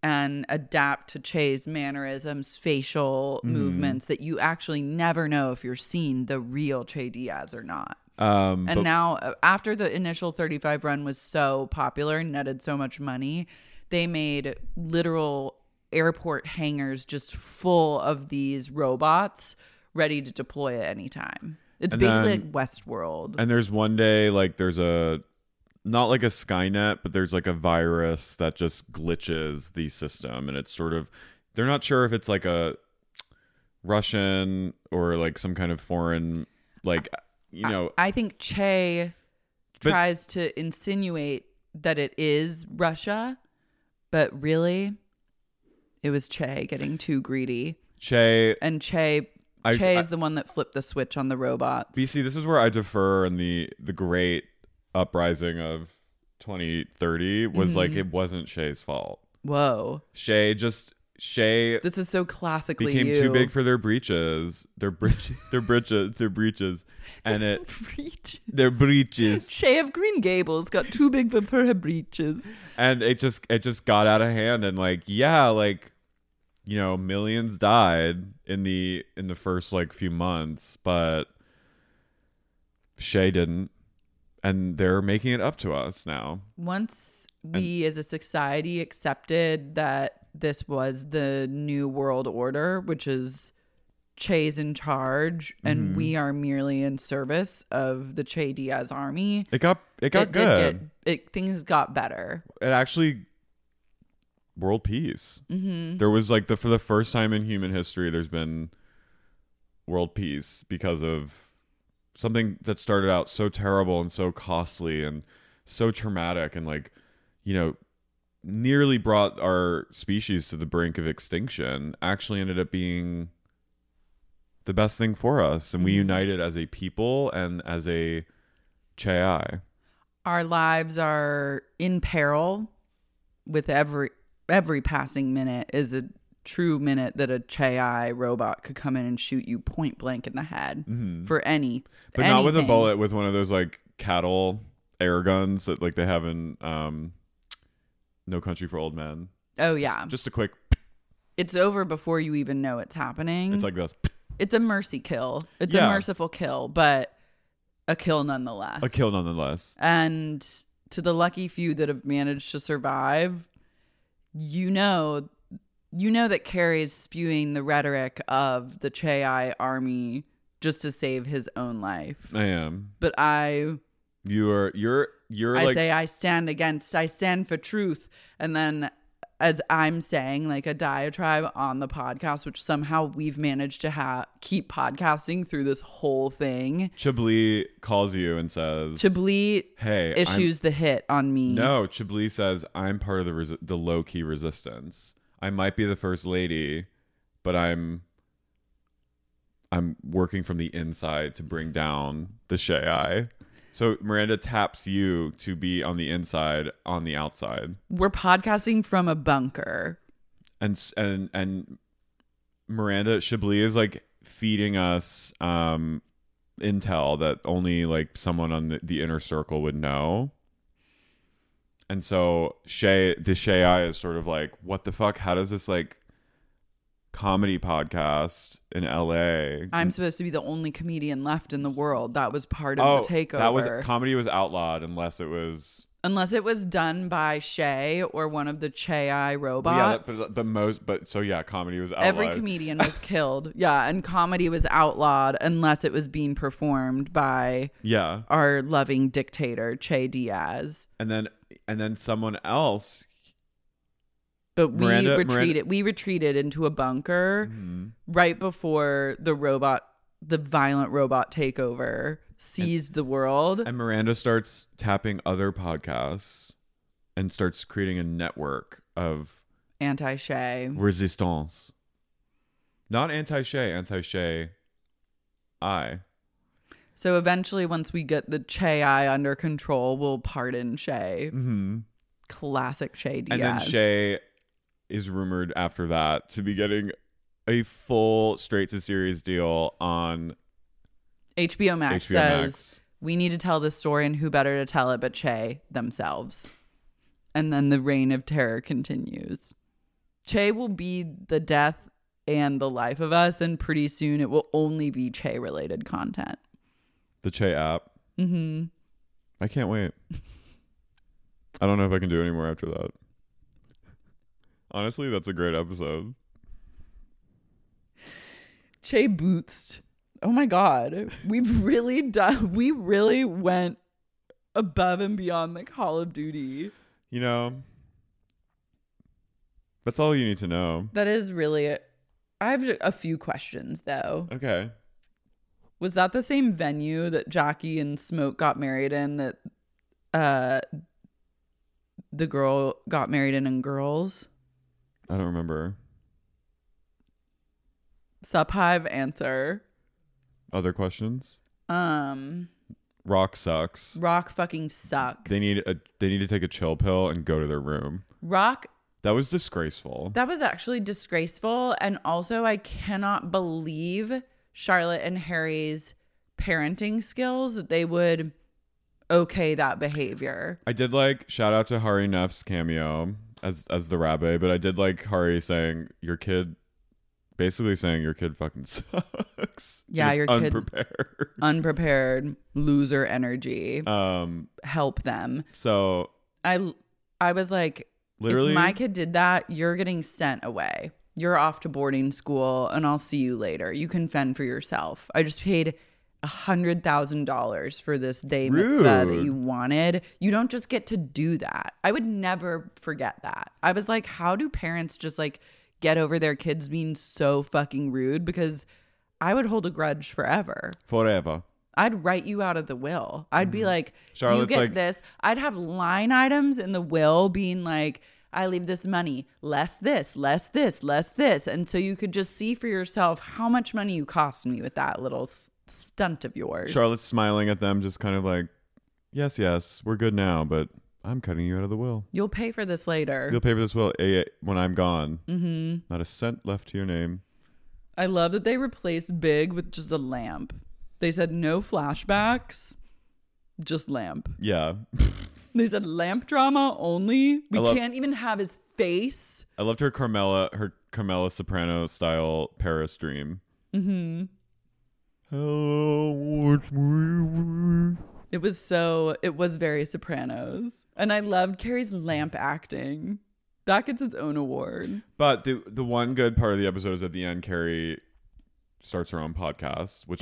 Speaker 6: and adapt to Che's mannerisms, facial movements, that you actually never know if you're seeing the real Che Diaz or not. And now, after the initial 35 run was so popular and netted so much money, they made literal airport hangars just full of these robots ready to deploy at any time. It's basically like Westworld.
Speaker 5: And there's one day, like, there's not like a Skynet, but there's like a virus that just glitches the system. And it's sort of, they're not sure if it's like a Russian or like some kind of foreign, like, you know.
Speaker 6: I think Che tries to insinuate that it is Russia, but really it was Che getting too greedy. Che is the one that flipped the switch on the robots.
Speaker 5: BC, this is where I defer, and the great uprising of 2030 was like, it wasn't Che's fault.
Speaker 6: Whoa.
Speaker 5: Che
Speaker 6: this is so classically
Speaker 5: became
Speaker 6: you.
Speaker 5: too big for their breeches. Their breeches. And their breeches.
Speaker 6: Che of Green Gables got too big for her breeches.
Speaker 5: And it just got out of hand, and like, yeah, like, you know, millions died in the first like few months, but Che didn't. And they're making it up to us now. Once
Speaker 6: we as a society accepted that this was the new world order, which is Che's in charge and we are merely in service of the Che Diaz army,
Speaker 5: it got good.
Speaker 6: Things got better.
Speaker 5: It actually, world peace. There was like for the first time in human history, there's been world peace because of something that started out so terrible and so costly and so traumatic and, like, you know, nearly brought our species to the brink of extinction, actually ended up being the best thing for us. And we united as a people and as a Che.
Speaker 6: Our lives are in peril with every passing minute is a true minute that a Che robot could come in and shoot you point blank in the head for anything.
Speaker 5: Not with a bullet, with one of those like cattle air guns that like they have in No Country for Old Men.
Speaker 6: Oh yeah,
Speaker 5: just a quick.
Speaker 6: It's over before you even know it's happening.
Speaker 5: It's like this.
Speaker 6: It's a mercy kill. It's a merciful kill, but a kill nonetheless. And to the lucky few that have managed to survive, you know that Carrie's spewing the rhetoric of the Che army just to save his own life.
Speaker 5: I am.
Speaker 6: But you're like, say I stand for truth. And then as I'm saying, like a diatribe on the podcast, which somehow we've managed to keep podcasting through this whole thing.
Speaker 5: Chablis calls you and says,
Speaker 6: hey, issues the hit on me.
Speaker 5: No, Chablis says, I'm part of the low-key resistance. I might be the first lady, but I'm working from the inside to bring down the Che. So Miranda taps you to be on the inside, on the outside.
Speaker 6: We're podcasting from a bunker.
Speaker 5: And Miranda, Chablis is like feeding us intel that only like someone on the inner circle would know. And so the Che is sort of like, what the fuck? How does this like comedy podcast in LA?
Speaker 6: I'm supposed to be the only comedian left in the world. That was part of the takeover.
Speaker 5: Comedy was outlawed unless it was done
Speaker 6: by Che or one of the Che robots.
Speaker 5: Yeah, comedy was outlawed.
Speaker 6: Every comedian was killed. Yeah, and comedy was outlawed unless it was being performed by our loving dictator Che Diaz.
Speaker 5: And then someone else.
Speaker 6: But we retreated into a bunker right before the violent robot takeover seized the world.
Speaker 5: And Miranda starts tapping other podcasts and starts creating a network of
Speaker 6: anti-Che
Speaker 5: resistance. Not anti-Che, anti-Che.
Speaker 6: So eventually, once we get the Che under control, we'll pardon Che. Classic Che Diaz.
Speaker 5: And then Che is rumored after that to be getting a full straight-to-series deal on
Speaker 6: HBO Max. Says, we need to tell this story, and who better to tell it but Che themselves. And then the reign of terror continues. Che will be the death and the life of us, and pretty soon it will only be Che related content.
Speaker 5: The Che app.
Speaker 6: Mm-hmm.
Speaker 5: I can't wait. I don't know if I can do any more after that. Honestly, that's a great episode.
Speaker 6: Che Boots. Oh my God. We really went above and beyond the Call of Duty.
Speaker 5: You know, that's all you need to know.
Speaker 6: That is really it. I have a few questions though.
Speaker 5: Okay.
Speaker 6: Was that the same venue that Jackie and Smoke got married in that the girl got married in Girls?
Speaker 5: I don't remember.
Speaker 6: Suphive answer.
Speaker 5: Other questions? Rock sucks.
Speaker 6: Rock fucking sucks.
Speaker 5: They need to take a chill pill and go to their room.
Speaker 6: Rock.
Speaker 5: That was disgraceful.
Speaker 6: That was actually disgraceful. And also I cannot believe Charlotte and Harry's parenting skills. They would okay that behavior.
Speaker 5: I did like shout out to Hari Neff's cameo as the rabbi, but I did like Hari saying your kid fucking sucks.
Speaker 6: Yeah, your kid unprepared loser energy. Help them.
Speaker 5: So
Speaker 6: I was like, literally, if my kid did that, you're getting sent away. You're off to boarding school and I'll see you later. You can fend for yourself. I just paid $100,000 for this day mitzvah that you wanted. You don't just get to do that. I would never forget that. I was like, how do parents just like get over their kids being so fucking rude? Because I would hold a grudge forever. I'd write you out of the will. I'd be like, Charlotte's you get like, this. I'd have line items in the will being like, I leave this money, less this, less this, less this. And so you could just see for yourself how much money you cost me with that little stunt of yours.
Speaker 5: Charlotte's smiling at them, just kind of like, yes, we're good now, but I'm cutting you out of the will.
Speaker 6: You'll pay for this later.
Speaker 5: You'll pay for this will when I'm gone. Mm-hmm. Not a cent left to your name.
Speaker 6: I love that they replaced Big with just a lamp. They said no flashbacks, just lamp.
Speaker 5: Yeah.
Speaker 6: They said lamp drama only. We can't even have his face.
Speaker 5: I loved her Carmela Soprano style Paris dream.
Speaker 6: Mm-hmm.
Speaker 5: Hello, it's me.
Speaker 6: It was very Sopranos. And I loved Carrie's lamp acting. That gets its own award.
Speaker 5: But the one good part of the episode is at the end, Carrie starts her own podcast, which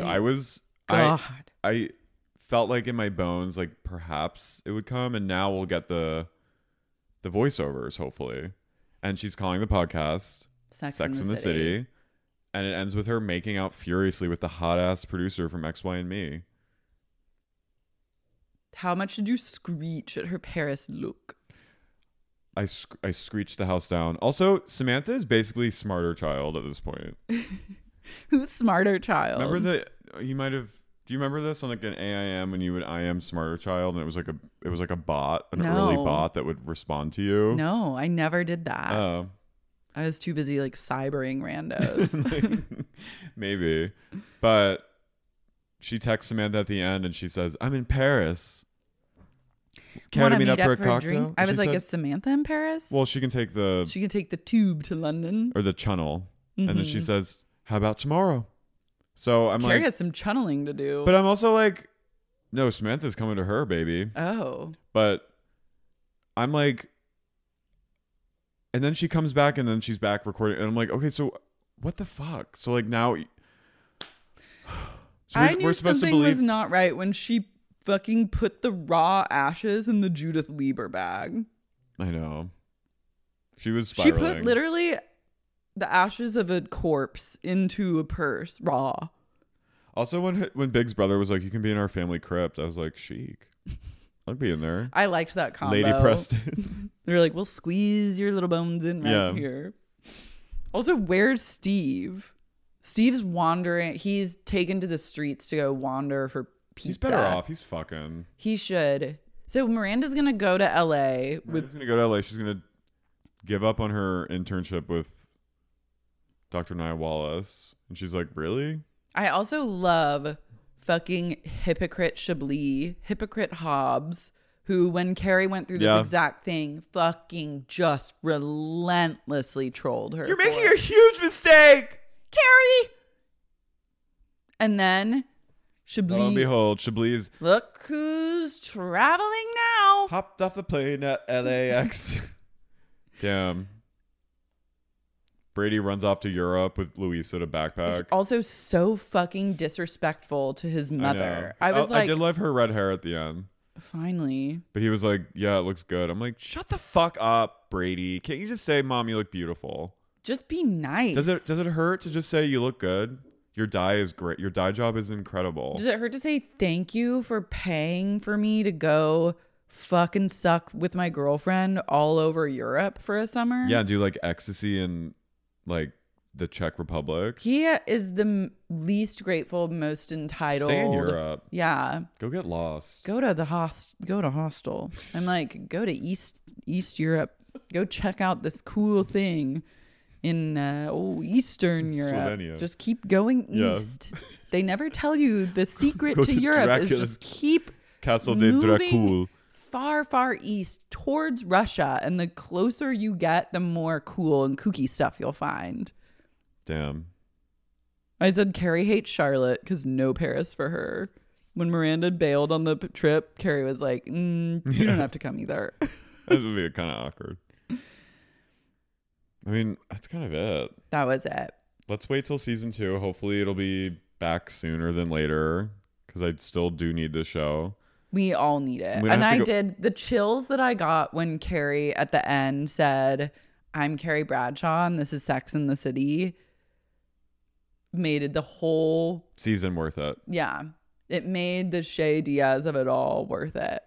Speaker 5: I felt like in my bones, like perhaps it would come, and now we'll get the voiceovers, hopefully. And she's calling the podcast Sex in the City. And it ends with her making out furiously with the hot-ass producer from X, Y, and Me.
Speaker 6: How much did you screech at her Paris look?
Speaker 5: I screeched the house down. Also, Samantha is basically Smarter Child at this point.
Speaker 6: Who's Smarter Child?
Speaker 5: Remember do you remember this on like an AIM when you would IM Smarter Child and it was like a bot, early bot that would respond to you?
Speaker 6: No, I never did that.
Speaker 5: Oh.
Speaker 6: I was too busy like cybering randos.
Speaker 5: Maybe. But she texts Samantha at the end and she says, I'm in Paris. Care to meet up for a cocktail?
Speaker 6: I was like, is Samantha in Paris?
Speaker 5: Well, she can take the
Speaker 6: tube to London.
Speaker 5: Or the channel. Mm-hmm. And then she says, how about tomorrow? So I'm
Speaker 6: Carrie has some channeling to do.
Speaker 5: But I'm also like, no, Samantha's coming to her, baby.
Speaker 6: Oh.
Speaker 5: But I'm like, and then she comes back and then she's back recording. And I'm like, okay, so what the fuck? So like now. So
Speaker 6: I knew something was not right when she fucking put the raw ashes in the Judith Lieber bag.
Speaker 5: I know. She was spiraling.
Speaker 6: She put literally the ashes of a corpse into a purse, raw.
Speaker 5: Also, when Big's brother was like, you can be in our family crypt, I was like, chic. I'd be in there.
Speaker 6: I liked that combo.
Speaker 5: Lady Preston.
Speaker 6: They were like, we'll squeeze your little bones in right here. Also, where's Steve? Steve's wandering. He's taken to the streets to go wander for pizza.
Speaker 5: He's better off. He's fucking.
Speaker 6: He should. So Miranda's going to go to LA.
Speaker 5: She's going to go to LA. She's going to give up on her internship with Dr. Nia Wallace. And she's like, really?
Speaker 6: I also love fucking hypocrite Chablis, hypocrite Hobbs who, when Carrie went through this exact thing, fucking just relentlessly trolled her.
Speaker 5: You're making a huge mistake,
Speaker 6: Carrie. And then Chablis.
Speaker 5: Lo and behold, Chablis.
Speaker 6: Look who's traveling now.
Speaker 5: Hopped off the plane at LAX. Damn. Brady runs off to Europe with Louisa to backpack.
Speaker 6: It's also so fucking disrespectful to his mother. I was
Speaker 5: I did love her red hair at the end.
Speaker 6: Finally.
Speaker 5: But he was like, yeah, it looks good. I'm like, shut the fuck up, Brady. Can't you just say, Mom, you look beautiful?
Speaker 6: Just be nice.
Speaker 5: Does it hurt to just say you look good? Your dye is great. Your dye job is incredible.
Speaker 6: Does it hurt to say thank you for paying for me to go fucking suck with my girlfriend all over Europe for a summer?
Speaker 5: Yeah, do like ecstasy in like the Czech Republic.
Speaker 6: He is the least grateful, most entitled.
Speaker 5: Stay in Europe.
Speaker 6: Yeah.
Speaker 5: Go get lost.
Speaker 6: Go to hostel. I'm like, go to East Europe. Go check out this cool thing in Eastern Europe.
Speaker 5: Slovenia.
Speaker 6: Just keep going east. They never tell you the secret
Speaker 5: Go
Speaker 6: to
Speaker 5: to
Speaker 6: Europe
Speaker 5: Dracula's
Speaker 6: is just keep
Speaker 5: Castle de
Speaker 6: moving
Speaker 5: Dracul.
Speaker 6: far east towards Russia, and the closer you get, the more cool and kooky stuff you'll find.
Speaker 5: Damn.
Speaker 6: I said Carrie hates Charlotte because no Paris for her. When Miranda bailed on the trip, Carrie was like, you don't have to come either.
Speaker 5: That would be kind of awkward. I mean, that's kind of it.
Speaker 6: That was it.
Speaker 5: Let's wait till season 2. Hopefully it'll be back sooner than later because I still do need the show.
Speaker 6: We all need it. And I did. The chills that I got when Carrie at the end said, I'm Carrie Bradshaw and this is Sex and the City, made it the whole
Speaker 5: season worth it.
Speaker 6: Yeah. It made the Shay Diaz of it all worth it.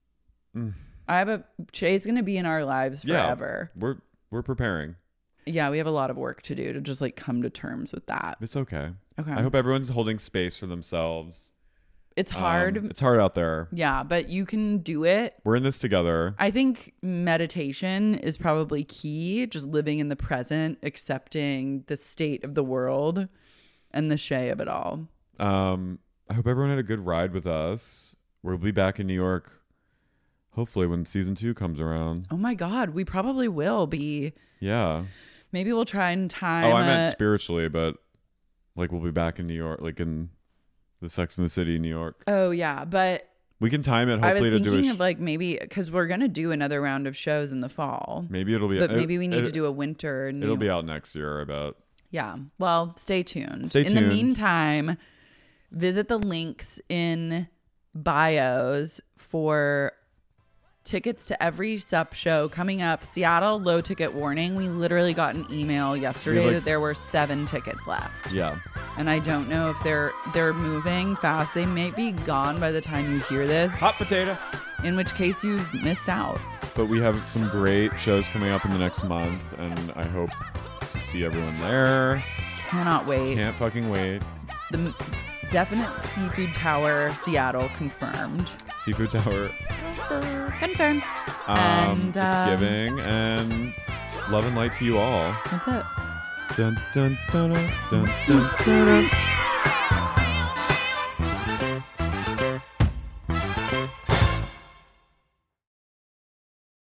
Speaker 6: Shay's going to be in our lives forever.
Speaker 5: Yeah, we're preparing.
Speaker 6: Yeah, we have a lot of work to do to just like come to terms with that.
Speaker 5: It's okay.
Speaker 6: Okay.
Speaker 5: I hope everyone's holding space for themselves.
Speaker 6: It's hard.
Speaker 5: It's hard out there.
Speaker 6: Yeah, but you can do it.
Speaker 5: We're in this together.
Speaker 6: I think meditation is probably key. Just living in the present, accepting the state of the world and the Shay of it all.
Speaker 5: I hope everyone had a good ride with us. We'll be back in New York hopefully when season 2 comes around.
Speaker 6: Oh my God, we probably will be.
Speaker 5: Yeah.
Speaker 6: Maybe we'll try and time.
Speaker 5: Oh, I meant spiritually, but like we'll be back in New York, like in the Sex and the City, New York.
Speaker 6: Oh yeah, but
Speaker 5: we can time it. Hopefully,
Speaker 6: I was thinking
Speaker 5: to do
Speaker 6: of like maybe because we're gonna do another round of shows in the fall.
Speaker 5: Maybe it'll be.
Speaker 6: But maybe we need to do a winter.
Speaker 5: It'll be out next year, I bet.
Speaker 6: Yeah. Well, stay tuned.
Speaker 5: Stay tuned.
Speaker 6: In the meantime, visit the links in bios for tickets to every sup show coming up. Seattle, low ticket warning. We literally got an email yesterday that there were 7 tickets left.
Speaker 5: Yeah.
Speaker 6: And I don't know if they're moving fast. They may be gone by the time you hear this.
Speaker 5: Hot potato.
Speaker 6: In which case you've missed out.
Speaker 5: But we have some great shows coming up in the next month, and I hope to see everyone there.
Speaker 6: Cannot wait.
Speaker 5: Can't fucking wait.
Speaker 6: The definite Seafood Tower, Seattle, confirmed.
Speaker 5: Seafood Tower.
Speaker 6: Confirmed. And
Speaker 5: it's giving, and love and light to you all.
Speaker 6: That's it.
Speaker 5: Dun, dun, dun, dun, dun, dun, dun, dun.